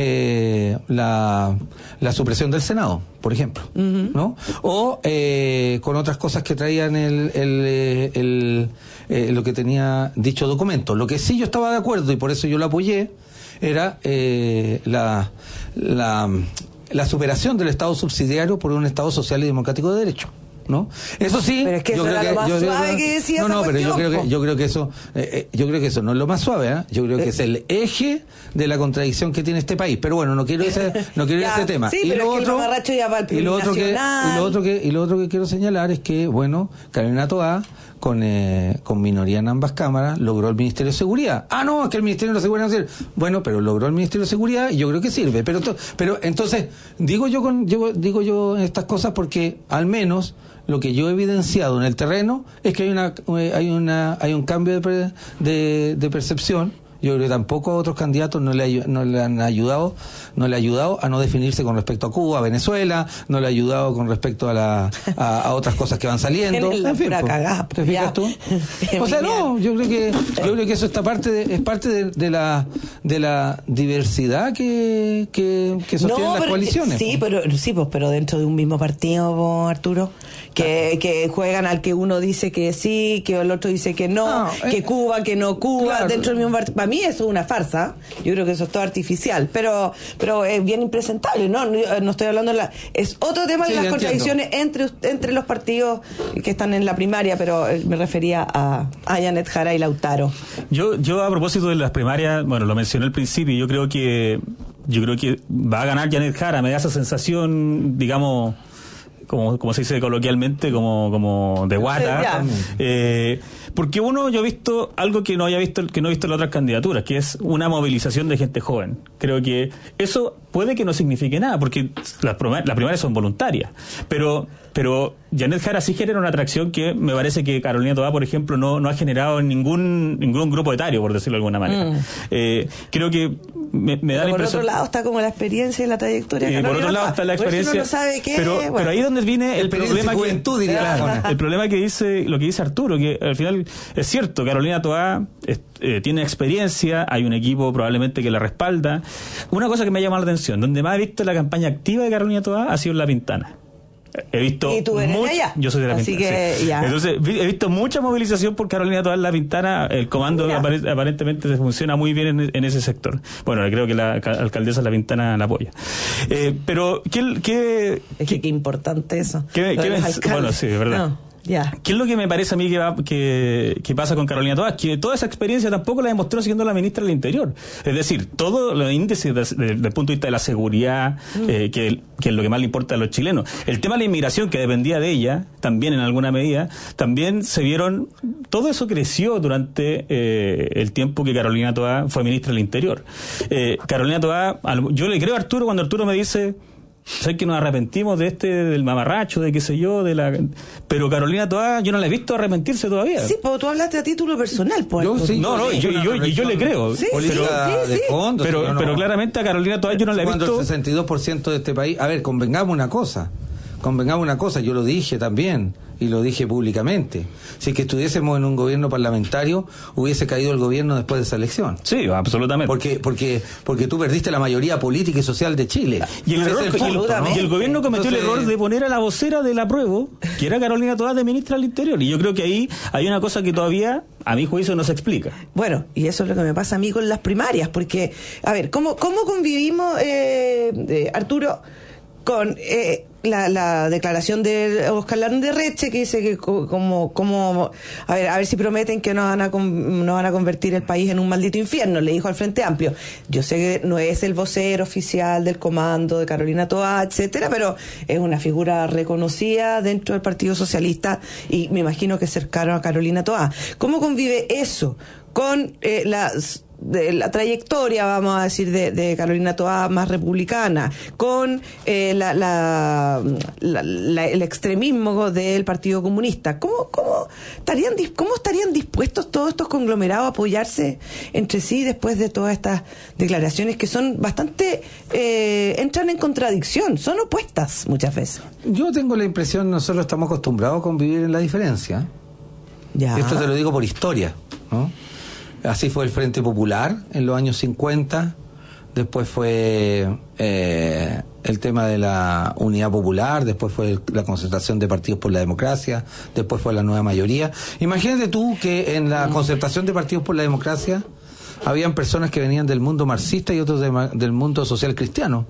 eh, la la supresión del Senado, por ejemplo, ¿no? O eh, con otras cosas que traían el, el, eh, el, eh, lo que tenía dicho documento. Lo que sí yo estaba de acuerdo y por eso yo lo apoyé era eh, la, la la superación del Estado subsidiario por un Estado social y democrático de derecho, ¿no? Eso sí, Pero es que yo eso creo era lo más yo creo suave que decía no, esa no, pero yo cuestión, creo po. que yo creo que eso eh, eh, yo creo que eso no es lo más suave, ¿eh? Yo creo que es el eje de la contradicción que tiene este país. Pero bueno, no quiero ese no quiero ir a Ya, ese tema. sí, y pero lo es que el otro mamarracho ya va al y lo otro que plurinacional. y lo otro que y lo otro que quiero señalar es que bueno, Carolina Toá con eh, con minoría en ambas cámaras logró el Ministerio de Seguridad. Ah, no, es que el Ministerio de Seguridad no sirve. Bueno, pero logró el Ministerio de Seguridad y yo creo que sirve. Pero to- pero entonces digo yo con yo digo yo estas cosas porque al menos lo que yo he evidenciado en el terreno es que hay una eh, hay una hay un cambio de, per- de, de percepción. Yo creo que tampoco a otros candidatos no le, ayu- no le han ayudado, no le ha ayudado a no definirse con respecto a Cuba, a Venezuela, no le ha ayudado con respecto a la a, a otras cosas que van saliendo. En la En fin, pura po. cagada, ¿Te fijas ya. tú? O sea, no, yo creo que yo creo que eso está parte de, es parte de, de la de la diversidad que que, que sostienen las pero- coaliciones. Sí, pero sí, pues, pero dentro de un mismo partido, po, Arturo, que, que juegan al que uno dice que sí, que el otro dice que no, Ah, eh, que Cuba, que no Cuba, claro. dentro del mismo partido. Para mí eso es una farsa. Yo creo que eso es todo artificial, pero pero es bien impresentable, ¿no? No, no estoy hablando de la, es otro tema de Sí, las entiendo. contradicciones entre entre los partidos que están en la primaria, pero eh, me refería a, a Janet Jara y Lautaro. Yo, yo a propósito de las primarias, bueno, lo mencioné al principio, yo creo que yo creo que va a ganar Janet Jara, me da esa sensación, digamos, como, como se dice coloquialmente, como, como de guata. Ya. Eh, porque uno, yo he visto algo que no haya visto, que no he visto en las otras candidaturas, que es una movilización de gente joven. Creo que eso puede que no signifique nada, porque las, prima- las primarias son voluntarias. Pero, pero Janet Jara sí genera una atracción que me parece que Carolina Toá, por ejemplo, no, no ha generado en ningún, ningún grupo etario, por decirlo de alguna manera. Mm. Eh, creo que me, me da Pero la por impresión. otro lado está como la experiencia y la trayectoria. de Y por Carolina otro lado Toá. está la Por eso experiencia. uno no sabe qué, pero, bueno. pero ahí es donde viene el Experiencia y problema que, juventud, diría la Claro, Mona. el problema que dice, lo que dice Arturo, que al final es cierto, Carolina Toá es- eh, tiene experiencia, hay un equipo probablemente que la respalda. Una cosa que me ha llamado la atención, donde más he visto la campaña activa de Carolina Toá ha sido en La Pintana. He visto Y tú eres de much- allá. Yo soy de La Así Pintana. que, sí. ya. Entonces, vi- he visto mucha movilización por Carolina Toá en La Pintana. El comando Mira. apare- aparentemente se funciona muy bien en, en ese sector. Bueno, creo que la ca- alcaldesa de La Pintana la apoya. Eh, pero, ¿qué, qué, Es que qué importante eso. ¿Qué- Lo de qué los me- alcaldes. bueno, sí, es verdad. No, ya. ¿Qué es lo que me parece a mí que, va, que, que pasa con Carolina Toá? Que toda esa experiencia tampoco la demostró siendo la ministra del Interior. Es decir, todos los índices desde de, el punto de vista de la seguridad, Mm. eh, que, que es lo que más le importa a los chilenos. El tema de la inmigración, que dependía de ella, también en alguna medida, también se vieron, todo eso creció durante eh, el tiempo que Carolina Toá fue ministra del Interior. Eh, Carolina Toá, al- yo le creo a Arturo cuando Arturo me dice... Sé que nos arrepentimos de este, del mamarracho, de qué sé yo, de la... Pero Carolina Toá, yo no la he visto arrepentirse todavía. Sí, pero tú hablaste a título personal, pues. Yo sí, No, no, y yo, y yo, y yo le creo. Sí, política sí, sí, de sí. fondo. Pero, si no, no- pero claramente a Carolina Toá yo no la he Cuando visto... el sesenta y dos por ciento de este país, a ver, convengamos una cosa, convengamos una cosa, yo lo dije también y lo dije públicamente. Si es que estuviésemos en un gobierno parlamentario, hubiese caído el gobierno después de esa elección. Sí, absolutamente. Porque porque porque tú perdiste la mayoría política y social de Chile. Y el, Ese error- es el y el- punto, ¿no? y el gobierno cometió Entonces, el error de poner a la vocera del apruebo, que era Carolina Toá, de ministra del Interior. Y yo creo que ahí hay una cosa que todavía, a mi juicio, no se explica. Bueno, y eso es lo que me pasa a mí con las primarias, porque, a ver, ¿cómo, cómo convivimos, eh, eh, Arturo, con eh, la, la declaración de Oscar Landerreche, que dice que co- como, como, a ver, a ver si prometen que no van a con- no van a convertir el país en un maldito infierno, le dijo al Frente Amplio. Yo sé que no es el vocero oficial del comando de Carolina Toá, etcétera, pero es una figura reconocida dentro del Partido Socialista y me imagino que cercano a Carolina Toá. ¿Cómo convive eso con eh, las de la trayectoria, vamos a decir, de, de Carolina Toá más republicana, con eh, la, la, la, la, el extremismo del Partido Comunista, ¿cómo, cómo, estarían, ¿cómo estarían dispuestos todos estos conglomerados a apoyarse entre sí después de todas estas declaraciones que son bastante, eh, entran en contradicción, son opuestas muchas veces? Yo tengo la impresión, nosotros estamos acostumbrados a convivir en la diferencia. Ya. Esto te lo digo por historia, ¿no? Así fue el Frente Popular en los años cincuenta, después fue eh, el tema de la Unidad Popular, después fue el, la concertación de Partidos por la Democracia, después fue la Nueva Mayoría. Imagínate tú que en la concertación de Partidos por la Democracia habían personas que venían del mundo marxista y otros de, del mundo social cristiano.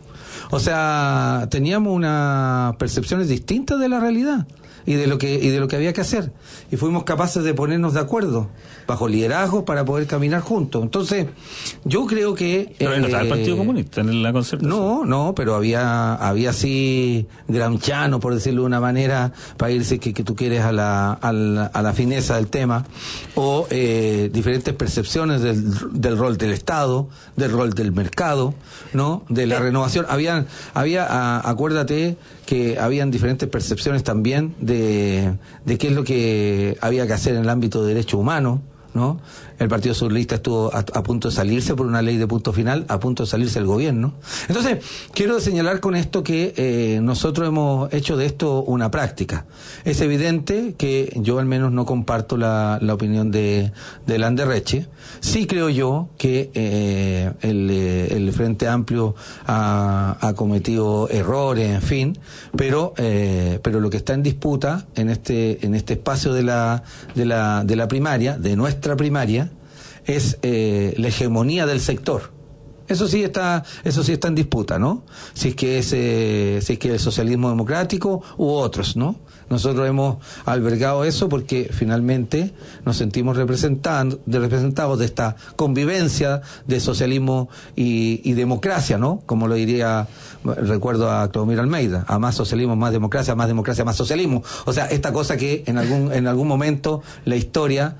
O sea, teníamos unas percepciones distintas de la realidad y de lo que y de lo que había que hacer, y fuimos capaces de ponernos de acuerdo bajo liderazgo para poder caminar juntos. Entonces yo creo que pero eh, no estaba el Partido eh, Comunista en la concertación. No, no, pero había había así gramsciano, por decirlo de una manera, para irse que, que tú quieres a la, a la a la fineza del tema, o eh, diferentes percepciones del, del rol del Estado, del rol del mercado, ¿no? De la renovación. Habían había a, acuérdate que habían diferentes percepciones también de, de qué es lo que había que hacer en el ámbito de derechos humanos, ¿no? El Partido Socialista estuvo a, a punto de salirse por una ley de punto final, a punto de salirse del gobierno. Entonces, quiero señalar con esto que eh, nosotros hemos hecho de esto una práctica. Es evidente que yo al menos no comparto la, la opinión de, de Landerreche. Sí creo yo que eh, el, el Frente Amplio ha, ha cometido errores, en fin, pero eh, pero lo que está en disputa en este en este espacio de la de la de la primaria, de nuestra primaria, es eh, la hegemonía del sector. Eso sí está, eso sí está en disputa, ¿no? Si es que es, eh, si es que el socialismo democrático u otros, ¿no? Nosotros hemos albergado eso porque finalmente nos sentimos representando, de representados de esta convivencia de socialismo y, y democracia, ¿no? Como lo diría, recuerdo a Claudio Almeida, a más socialismo, más democracia, más democracia, más socialismo. O sea, esta cosa que en algún, en algún momento la historia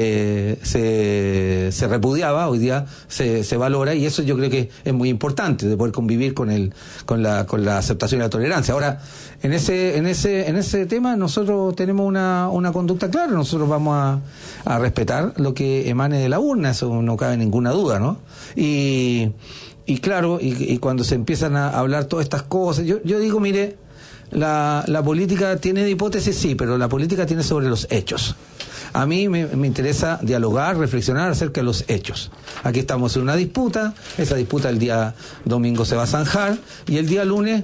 eh, se, se repudiaba, hoy día se, se valora, y eso yo creo que es muy importante, de poder convivir con el, con la, con la aceptación y la tolerancia. Ahora, en ese, en ese, en ese tema nosotros tenemos una, una conducta clara. Nosotros vamos a, a respetar lo que emane de la urna, eso no cabe ninguna duda, ¿no? Y, y claro, y, y cuando se empiezan a hablar todas estas cosas, yo, yo digo, mire, la, la política tiene hipótesis, sí, pero la política tiene sobre los hechos. A mí me, me interesa dialogar, reflexionar acerca de los hechos. Aquí estamos en una disputa, esa disputa el día domingo se va a zanjar, y el día lunes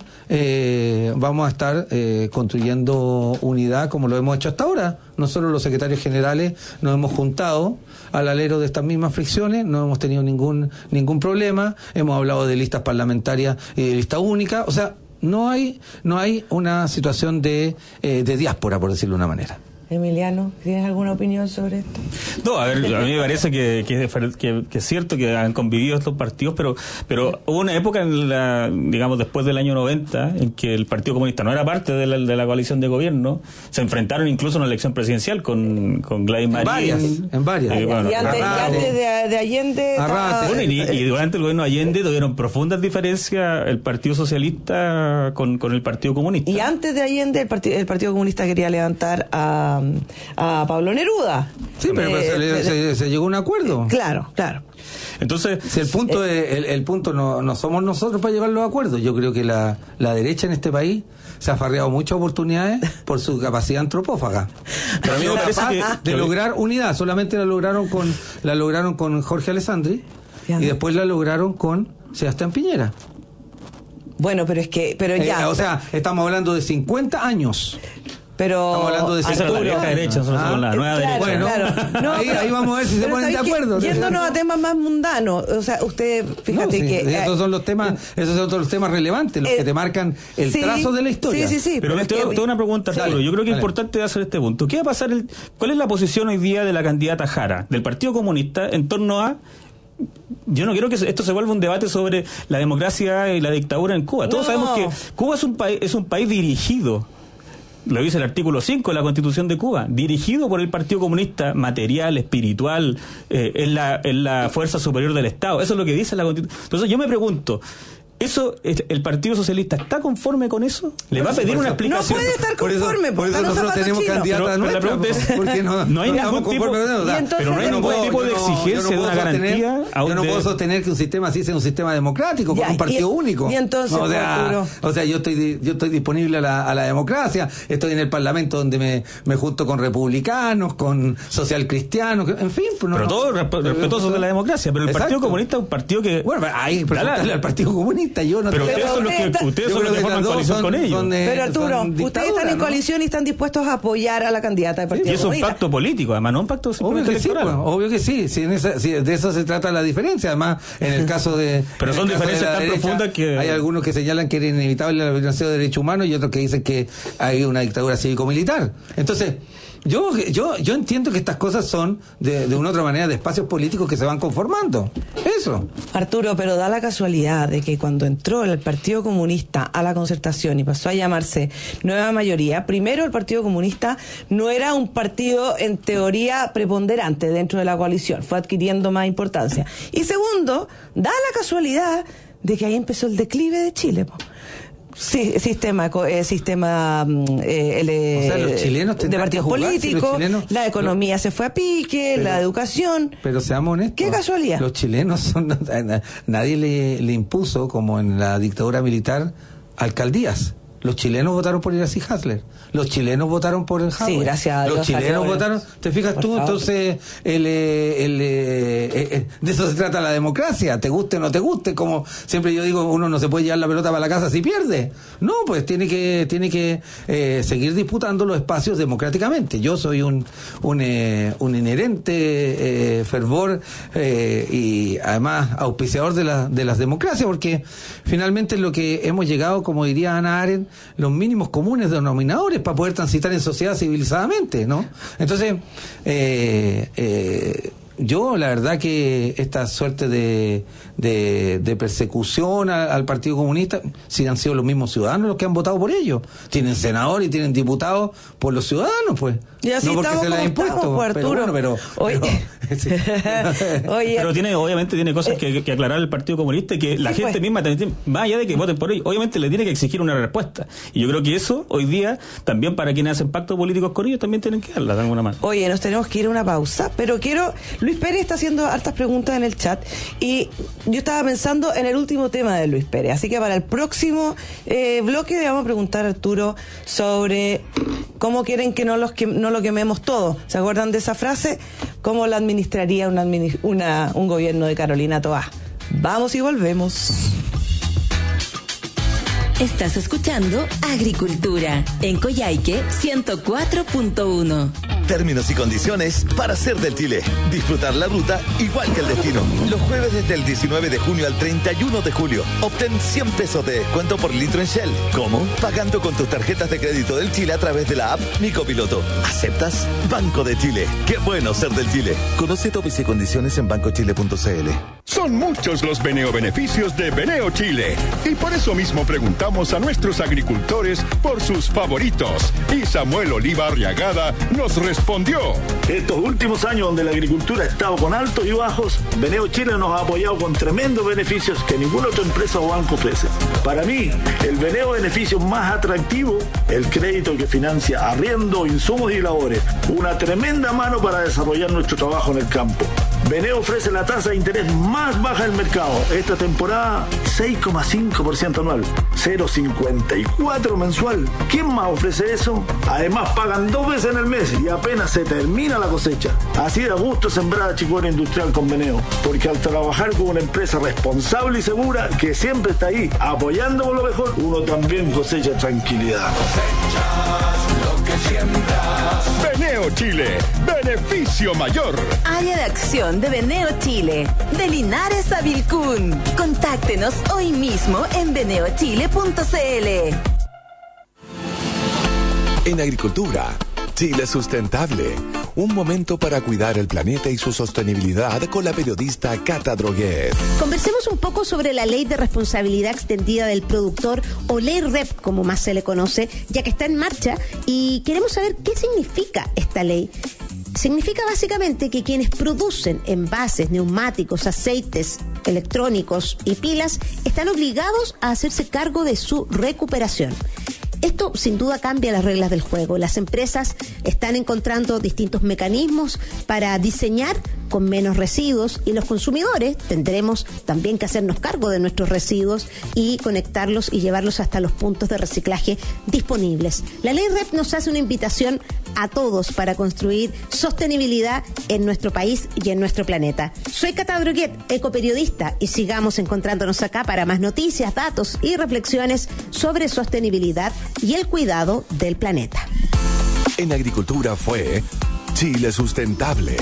eh, vamos a estar eh, construyendo unidad como lo hemos hecho hasta ahora. Nosotros los secretarios generales nos hemos juntado al alero de estas mismas fricciones, no hemos tenido ningún ningún problema, hemos hablado de listas parlamentarias y de lista única, o sea, no hay no hay una situación de, eh, de diáspora, por decirlo de una manera. Emiliano, ¿tienes alguna opinión sobre esto? No, a ver, a mí me parece que, que, que, que es cierto que han convivido estos partidos, pero pero hubo una época, en la, digamos, después del año noventa, en que el Partido Comunista no era parte de la, de la coalición de gobierno, se enfrentaron incluso en una elección presidencial con, con Gladys Marín. Varias, en varias. Eh, bueno, y antes, y antes de, de Allende... Estaba, bueno, y, y durante el gobierno de Allende tuvieron profundas diferencias el Partido Socialista con, con el Partido Comunista. Y antes de Allende el, part, el Partido Comunista quería levantar a... a Pablo Neruda. Sí, pero, pero se, le, se, se llegó a un acuerdo. Claro, claro. Entonces, si el punto eh, es, el, el punto no, no somos nosotros para llegar a los acuerdos. Yo creo que la, la derecha en este país se ha farreado muchas oportunidades por su capacidad antropófaga. Pero a mí me parece que, de que lograr unidad, solamente la lograron con la lograron con Jorge Alessandri y después la lograron con Sebastián Piñera. Bueno, pero es que pero ya, eh, o sea, estamos hablando de cincuenta años. Pero estamos hablando de esa es la vieja derecha, nosotros ah, somos la nueva claro, derecha. Bueno, claro. No, ahí, ahí vamos a ver si se ponen de acuerdo. Que, yéndonos a temas más mundanos, o sea, usted, fíjate no, sí, que... Esos son los temas, esos son los temas relevantes, los eh, que te marcan el sí, trazo de la historia. Sí, sí, sí. Pero, pero tengo, tengo una pregunta, Arturo. Yo creo que es importante hacer este punto. ¿Qué va a pasar? El, ¿Cuál es la posición hoy día de la candidata Jara, del Partido Comunista, en torno a... Yo no quiero que esto se vuelva un debate sobre la democracia y la dictadura en Cuba. Todos no. sabemos que Cuba es un país, es un país dirigido lo dice el artículo cinco de la Constitución de Cuba, dirigido por el Partido Comunista, material, espiritual, eh, es, la, es la fuerza superior del Estado. Eso es lo que dice la Constitución. Entonces yo me pregunto, ¿eso, el Partido Socialista está conforme con eso? ¿Le va a pedir una explicación? No puede estar conforme, por eso, por eso nosotros tenemos candidatas nuestras. La pregunta es, porque no, no hay no ningún tipo, pero no hay ningún tipo de exigencia de una garantía. Yo no puedo sostener que un sistema así sea un sistema democrático, ya, con un partido y, único. Y entonces, o sea, o sea yo estoy yo estoy disponible a la, a la democracia, estoy en el Parlamento donde me, me junto con republicanos, con socialcristianos, en fin. Pues no, pero todos respetuosos de la democracia, pero el Exacto. Partido Comunista es un partido que... Bueno, ahí preguntarle al Partido Comunista, yo no pero te ustedes son los que, está, ustedes son los que forman coalición son, con ellos. Son, eh, pero Arturo, ustedes están en ¿no? coalición y están dispuestos a apoyar a la candidata del Partido Y es un Comunista. pacto político, además, no un pacto obvio que electoral. sí, pues, obvio que sí, sí, en esa, sí, de eso se trata la diferencia. Además, en el caso de... pero son diferencias de tan derecha, profundas que... Hay algunos que señalan que era inevitable la violación de derechos humanos y otros que dicen que hay una dictadura cívico-militar. Entonces... Yo, yo, yo entiendo que estas cosas son, de, de una u otra manera, de espacios políticos que se van conformando. Eso. Arturo, pero da la casualidad de que cuando entró el Partido Comunista a la concertación y pasó a llamarse Nueva Mayoría, primero el Partido Comunista no era un partido en teoría preponderante dentro de la coalición, fue adquiriendo más importancia. Y segundo, da la casualidad de que ahí empezó el declive de Chile, po. Sí, sistema, eh, sistema eh, el, o sea, los chilenos de partidos políticos, chilenos, la economía lo, se fue a pique, pero, la educación. Pero seamos honestos. ¿Qué casualidad? Los chilenos son, nadie le, le impuso, como en la dictadura militar, alcaldías. Los chilenos votaron por Iracy Hasler. Los chilenos votaron por el Jadwe. Sí, gracias a Dios. Los chilenos Dios. votaron. ¿Te fijas por tú? Favor. Entonces, el, el, el, el, de eso se trata la democracia. Te guste o no te guste. Como siempre yo digo, uno no se puede llevar la pelota para la casa si pierde. No, pues tiene que tiene que eh, seguir disputando los espacios democráticamente. Yo soy un un, eh, un inherente eh, fervor eh, y además auspiciador de, la, de las democracias, porque finalmente lo que hemos llegado, como diría Hannah Arendt, los mínimos comunes denominadores para poder transitar en sociedad civilizadamente, ¿no? Entonces, eh, eh, yo la verdad que esta suerte de, de, de persecución a, al Partido Comunista, si han sido los mismos ciudadanos los que han votado por ellos, tienen senadores y tienen diputados por los ciudadanos, pues. Y así no porque estamos se les ha impuesto, estamos, pues, pero bueno, pero, Oye. pero, sí. Oye. pero tiene, obviamente tiene cosas que, que aclarar el Partido Comunista y que la sí, gente pues. misma también, más allá de que voten por ellos, obviamente le tiene que exigir una respuesta. Y yo creo que eso, hoy día, también para quienes hacen pactos políticos con ellos, también tienen que darla de alguna manera. Oye, nos tenemos que ir a una pausa, pero quiero, Luis Pérez está haciendo hartas preguntas en el chat y yo estaba pensando en el último tema de Luis Pérez, así que para el próximo eh, bloque le vamos a preguntar a Arturo sobre cómo quieren que no los que no lo quememos todo. ¿Se acuerdan de esa frase? ¿Cómo la administraría una, una, un gobierno de Carolina Toá? Vamos y volvemos. Estás escuchando Agricultura en Coyhaique ciento cuatro punto uno. Términos y condiciones para ser del Chile. Disfrutar la ruta igual que el destino. Los jueves desde el diecinueve de junio al treinta y uno de julio. Obtén cien pesos de descuento por litro en Shell. ¿Cómo? Pagando con tus tarjetas de crédito del Chile a través de la app Mi Copiloto. ¿Aceptas? Banco de Chile. Qué bueno ser del Chile. Conoce topes y condiciones en banco chile punto c l. Son muchos los Beneo beneficios de Beneo Chile. Y por eso mismo preguntamos a nuestros agricultores por sus favoritos. Y Samuel Oliva Arriagada nos respondió. Estos últimos años donde la agricultura ha estado con altos y bajos, Beneo Chile nos ha apoyado con tremendos beneficios que ninguna otra empresa o banco ofrece. Para mí, el Beneo beneficio más atractivo, el crédito que financia arriendo, insumos y labores. Una tremenda mano para desarrollar nuestro trabajo en el campo. Beneo ofrece la tasa de interés más baja del mercado. Esta temporada, seis coma cinco por ciento anual, cero coma cincuenta y cuatro mensual. ¿Quién más ofrece eso? Además, pagan dos veces en el mes y apenas se termina la cosecha. Así da gusto sembrar chicuera industrial con Beneo, porque al trabajar con una empresa responsable y segura que siempre está ahí apoyando por lo mejor, uno también cosecha tranquilidad. Lo que siembras. Beneo Chile, beneficio mayor. Área de acción de Beneo Chile, de Linares a Vilcún. Contáctenos hoy mismo en beneo chile punto c l. En agricultura, Chile Sustentable, Un momento para cuidar el planeta y su sostenibilidad con la periodista Cata Droguet. Conversemos un poco sobre la Ley de Responsabilidad Extendida del Productor, o Ley R E P, como más se le conoce, ya que está en marcha, y queremos saber qué significa esta ley. Significa básicamente que quienes producen envases, neumáticos, aceites electrónicos y pilas están obligados a hacerse cargo de su recuperación. Esto sin duda cambia las reglas del juego. Las empresas están encontrando distintos mecanismos para diseñar con menos residuos, y los consumidores tendremos también que hacernos cargo de nuestros residuos y conectarlos y llevarlos hasta los puntos de reciclaje disponibles. La ley R E P nos hace una invitación a todos para construir sostenibilidad en nuestro país y en nuestro planeta. Soy Cata Droguet, ecoperiodista, y sigamos encontrándonos acá para más noticias, datos y reflexiones sobre sostenibilidad y el cuidado del planeta. En agricultura fue Chile Sustentable.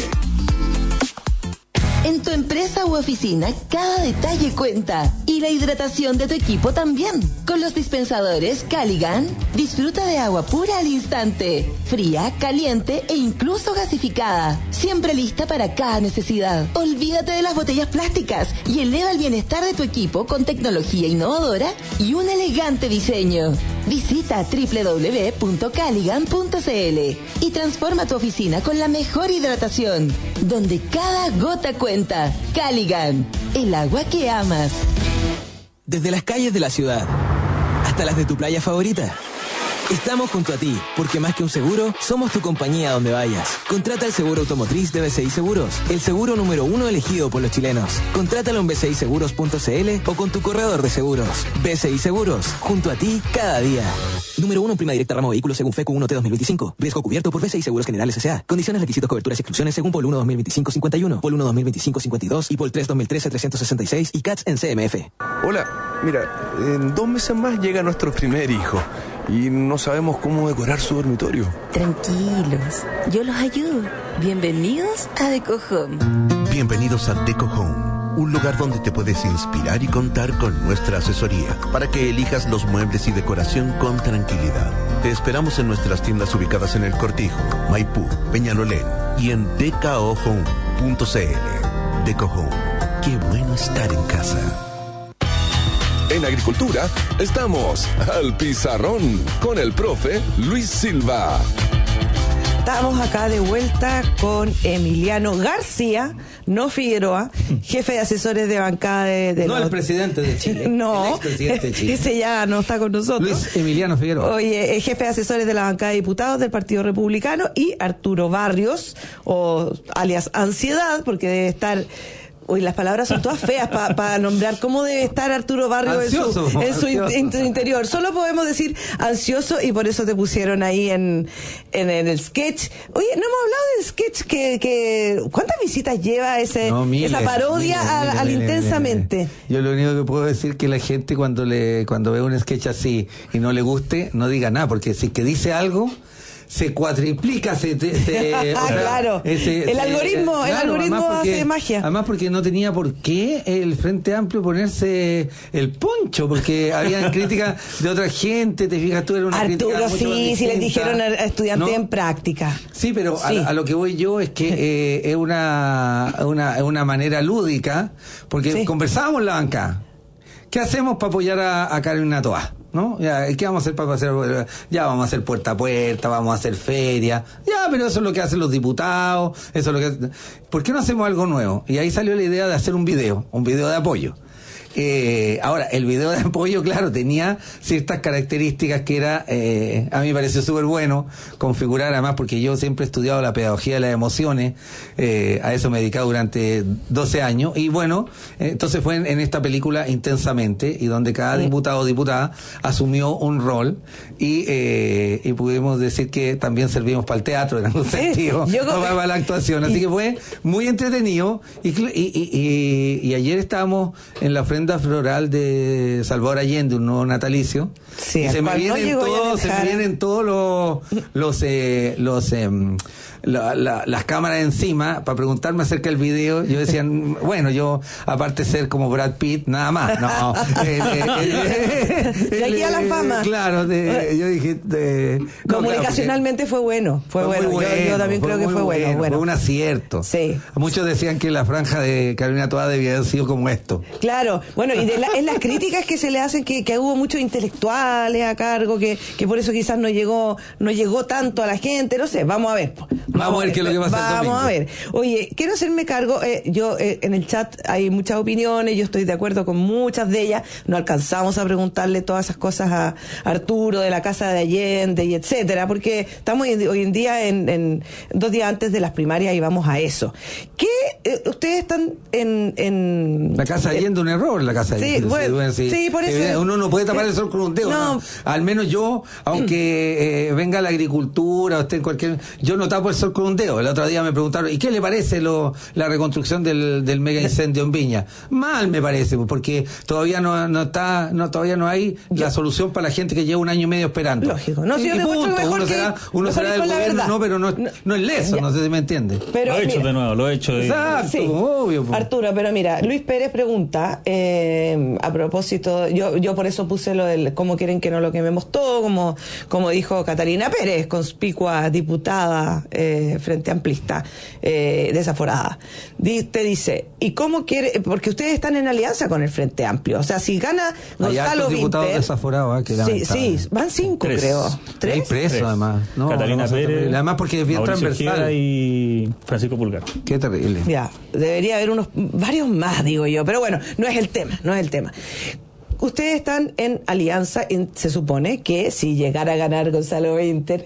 En tu empresa u oficina, cada detalle cuenta. Y la hidratación de tu equipo también. Con los dispensadores Caligan, disfruta de agua pura al instante. Fría, caliente e incluso gasificada. Siempre lista para cada necesidad. Olvídate de las botellas plásticas y eleva el bienestar de tu equipo con tecnología innovadora y un elegante diseño. Visita doble u doble u doble u punto caligan punto c l y transforma tu oficina con la mejor hidratación, donde cada gota cuenta. Caligan, el agua que amas. Desde las calles de la ciudad hasta las de tu playa favorita, estamos junto a ti, porque más que un seguro, somos tu compañía donde vayas. Contrata el seguro automotriz de B C I Seguros, el seguro número uno elegido por los chilenos. Contrátalo en b c i seguros punto c l o con tu corredor de seguros. B C I Seguros, junto a ti cada día. Número uno en prima directa ramo vehículos según FECU uno T dos mil veinticinco. Riesgo cubierto por B C I Seguros Generales S A. Condiciones, requisitos, coberturas y exclusiones según Pol uno dos mil veinticinco cincuenta y uno, Pol uno dos mil veinticinco cincuenta y dos y Pol tres dos mil trece trescientos sesenta y seis y C A T S en C M F. Hola, mira, en dos meses más llega nuestro primer hijo y no sabemos cómo decorar su dormitorio. Tranquilos, yo los ayudo. Bienvenidos a Deco Home. Bienvenidos a Deco Home. Un lugar donde te puedes inspirar y contar con nuestra asesoría para que elijas los muebles y decoración con tranquilidad. Te esperamos en nuestras tiendas ubicadas en El Cortijo, Maipú, Peñalolén y en d k o home punto c l. Deco Home. Qué bueno estar en casa. En agricultura estamos al pizarrón con el profe Luis Silva. Estamos acá de vuelta con Emiliano García, no Figueroa, jefe de asesores de bancada de... de no los... el presidente de Chile. No, el expresidente de Chile. Ese ya no está con nosotros. Luis Emiliano Figueroa. Oye, es jefe de asesores de la bancada de diputados del Partido Republicano, y Arturo Barrios, o alias Ansiedad, porque debe estar... Uy, las palabras son todas feas para pa nombrar cómo debe estar Arturo Barrios ansioso, en su, en su, in, en su interior. Solo podemos decir ansioso, y por eso te pusieron ahí en, en, en el sketch. Oye, no hemos hablado del sketch que, que ¿cuántas visitas lleva ese no, miles, esa parodia miles, al, miles, al miles, intensamente? Miles, miles. Yo lo único que puedo decir es que la gente cuando le cuando ve un sketch así y no le guste, no diga nada, porque si que dice algo se cuatriplica, se, se, se ah, sea, claro. Ese, el se, algoritmo, claro, el algoritmo porque, hace magia. Además porque no tenía por qué el Frente Amplio ponerse el poncho, porque había críticas de otra gente, te fijas tú, era una Arturo, crítica sí, mucho sí les dijeron a estudiantes ¿no? en práctica. Sí, pero sí. A, a lo que voy yo es que eh, es una, una, una manera lúdica, porque sí. Conversábamos en la banca. ¿Qué hacemos para apoyar a, a Carolina Toá? ¿No? Ya, ¿qué vamos a hacer para hacer? Ya vamos a hacer puerta a puerta, vamos a hacer feria. Ya, pero eso es lo que hacen los diputados, eso es lo que... ¿Por qué no hacemos algo nuevo? Y ahí salió la idea de hacer un video, un video de apoyo. Eh, ahora, el video de apoyo, claro, tenía ciertas características que era, eh, a mí me pareció súper bueno configurar, además porque yo siempre he estudiado la pedagogía de las emociones, eh, a eso me he dedicado durante doce años, y bueno, eh, entonces fue en, en esta película Intensamente, y donde cada sí. diputado o diputada asumió un rol, y, eh, y pudimos decir que también servimos para el teatro, en algún sentido, yo no para la actuación, así que fue muy entretenido, y, y, y, y, y ayer estábamos en la frente floral de Salvador Allende, un nuevo natalicio. Sí, y se me vienen no todos, se me vienen todos los los eh, los eh, la, la, las cámaras encima para preguntarme acerca del video. Yo decía, bueno, yo aparte de ser como Brad Pitt, nada más. No, eh, eh, De aquí a la fama. Claro, de, yo dije... De, no, comunicacionalmente claro, fue bueno, fue, fue bueno. bueno. Yo, yo también fue creo que fue bueno, bueno, bueno. Fue un acierto. Sí. Muchos decían que la franja de Carolina Toá debía haber sido como esto. Claro, bueno, y de la, en las críticas que se le hacen que, que hubo muchos intelectuales a cargo, que, que por eso quizás no llegó no llegó tanto a la gente, no sé, vamos a ver. Vamos, vamos a ver qué es lo que pasa el domingo. Vamos a ver. Oye, quiero hacerme cargo, eh, yo eh, en el chat hay muchas opiniones, yo estoy de acuerdo con muchas de ellas, no alcanzamos a preguntarle todas esas cosas a Arturo de la Casa de Allende y etcétera, porque estamos hoy en día en, en dos días antes de las primarias y vamos a eso. ¿Qué eh, ustedes están en, en la Casa de Allende un error, la Casa de sí, Allende? Bueno, sí, sí, por eso uno no puede tapar el sol con un dedo. No. No. Al menos yo, aunque eh, venga la agricultura o esté en cualquier, yo no tapo el sol con un dedo. El otro día me preguntaron, ¿y qué le parece lo, la reconstrucción del, del mega incendio en Viña? Mal me parece, porque todavía no, no está, no todavía no hay la solución para la gente que lleva un año y medio esperando. Lógico, no, y, si yo y demuestro punto. mejor uno que, será, uno será del gobierno, no, pero no, no es leso, ya. No sé si me entiende. Pero, lo he hecho mira, de nuevo, lo he hecho. De... Exacto, sí. obvio. Pues. Arturo, pero mira, Luis Pérez pregunta, eh, a propósito, yo, yo por eso puse lo del cómo quieren que no lo quememos todo, como, como dijo Catalina Pérez, conspicua diputada eh, frente amplista, eh, desaforada. Di, te dice, ¿y cómo quiere? Porque ustedes están en alianza con el Frente Amplio. O sea, si gana Gonzalo Vinter... diputados desaforados, ¿eh? Que sí, sí, van cinco, Tres. creo. ¿Tres? Hay presos, Tres. además. No, Catalina Pérez, además porque es bien Mauricio transversal. Ojeda y Francisco Pulgar. Qué terrible. Ya, debería haber unos varios más, digo yo. Pero bueno, no es el tema, no es el tema. Ustedes están en alianza, en, se supone que si llegara a ganar Gonzalo Vinter,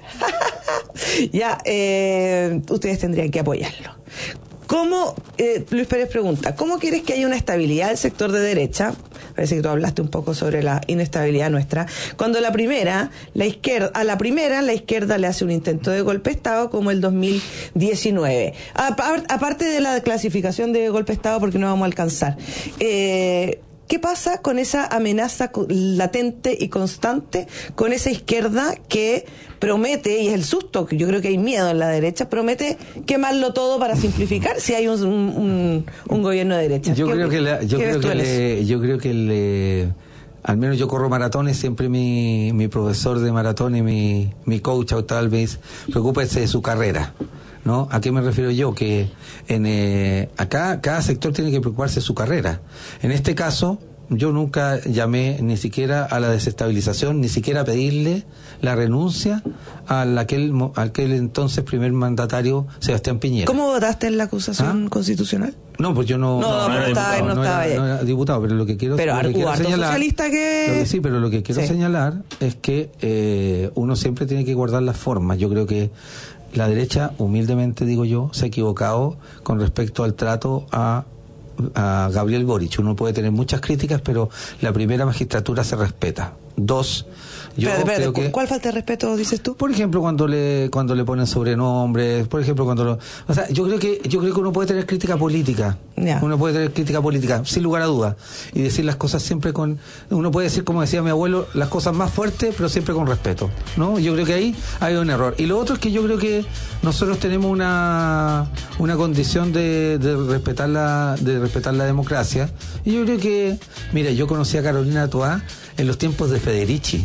ya, eh, ustedes tendrían que apoyarlo. ¿Cómo, eh, Luis Pérez pregunta, ¿cómo quieres que haya una estabilidad del sector de derecha? Parece que tú hablaste un poco sobre la inestabilidad nuestra. Cuando la primera, la izquierda, a la primera la izquierda le hace un intento de golpe de Estado como el dos mil diecinueve. Aparte de la clasificación de golpe de Estado, porque no vamos a alcanzar. Eh, ¿Qué pasa con esa amenaza latente y constante, con esa izquierda que promete, y es el susto, que yo creo que hay miedo en la derecha, promete quemarlo todo para simplificar si hay un, un, un gobierno de derecha? Yo creo que la, yo creo que le, yo creo que le, al menos yo corro maratones, siempre mi, mi profesor de maratón y mi, mi coach tal vez preocúpese de su carrera. ¿No? ¿A qué me refiero yo? Que en eh, acá cada sector tiene que preocuparse de su carrera. En este caso, yo nunca llamé ni siquiera a la desestabilización, ni siquiera a pedirle la renuncia a aquel, a aquel entonces primer mandatario Sebastián Piñera. ¿Cómo votaste en la acusación ¿Ah? constitucional? No, pues yo no... No, no, no, no estaba, no no estaba era, no era diputado, pero lo que quiero, pero lo que quiero señalar... socialista que... Lo que sí, pero lo que quiero sí. señalar es que eh, uno siempre tiene que guardar las formas. Yo creo que la derecha, humildemente digo yo, se ha equivocado con respecto al trato a, a Gabriel Boric. Uno puede tener muchas críticas, pero la primera magistratura se respeta. Dos, yo espérate, espérate, creo que... ¿Cuál falta de respeto dices tú? Por ejemplo, cuando le cuando le ponen sobrenombres, por ejemplo, cuando lo... O sea, yo creo que yo creo que uno puede tener crítica política. Yeah. Uno puede tener crítica política, sin lugar a dudas. Y decir las cosas siempre con... Uno puede decir, como decía mi abuelo, las cosas más fuertes, pero siempre con respeto, ¿no? Yo creo que ahí hay un error. Y lo otro es que yo creo que nosotros tenemos una una condición de, de respetar la de respetar la democracia. Y yo creo que... Mira, yo conocí a Carolina Toá en los tiempos de Federici.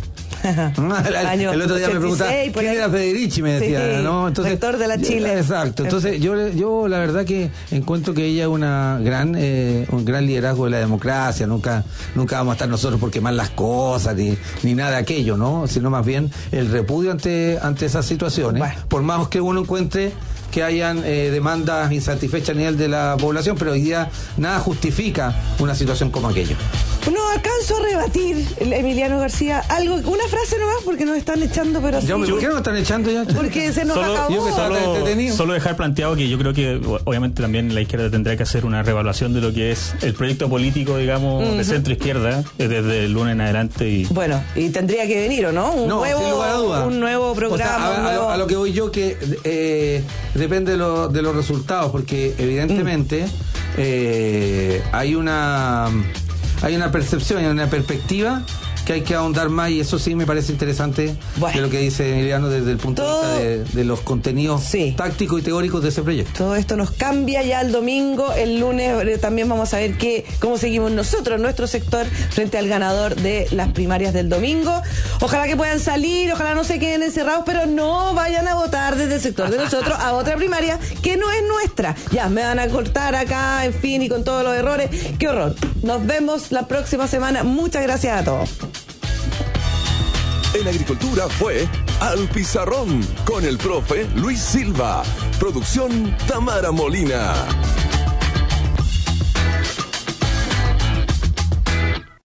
El otro día me preguntaba quién era Federici, me decía, sí, ¿no? Entonces, rector de la Chile. Exacto. Entonces yo yo la verdad que encuentro que ella es una gran eh, un gran liderazgo de la democracia. Nunca nunca vamos a estar nosotros por quemar las cosas ni ni nada de aquello, ¿no? Sino más bien el repudio ante ante esas situaciones. Bueno. Por más que uno encuentre que hayan eh, demandas insatisfechas a nivel de la población, pero hoy día nada justifica una situación como aquello. No alcanzo a rebatir, Emiliano García, algo, una frase nomás porque nos están echando, pero yo, ¿por qué nos están echando ya? Porque se nos solo, acabó. Yo que solo, solo dejar planteado que yo creo que obviamente también la izquierda tendrá que hacer una reevaluación de lo que es el proyecto político, digamos, uh-huh. de centro izquierda desde el lunes en adelante. Y... Bueno, y tendría que venir, ¿o no? Un, no, nuevo, sin lugar a duda. un nuevo programa. O sea, a, nuevo... A, a lo que voy yo que eh, depende de, lo, de los resultados, porque evidentemente mm. eh, hay una... hay una percepción y una perspectiva que hay que ahondar más, y eso sí me parece interesante, bueno, de lo que dice Emiliano desde el punto todo, de vista de, de los contenidos sí. tácticos y teóricos de ese proyecto. Todo esto nos cambia ya el domingo. El lunes eh, también vamos a ver qué, cómo seguimos nosotros, nuestro sector, frente al ganador de las primarias del domingo. Ojalá que puedan salir, ojalá no se queden encerrados, pero no vayan a votar desde el sector de nosotros a otra primaria que no es nuestra. Ya, me van a cortar acá, en fin, y con todos los errores. ¡Qué horror! Nos vemos la próxima semana. Muchas gracias a todos. En Agricultura fue Al Pizarrón con el profe Luis Silva. Producción Tamara Molina.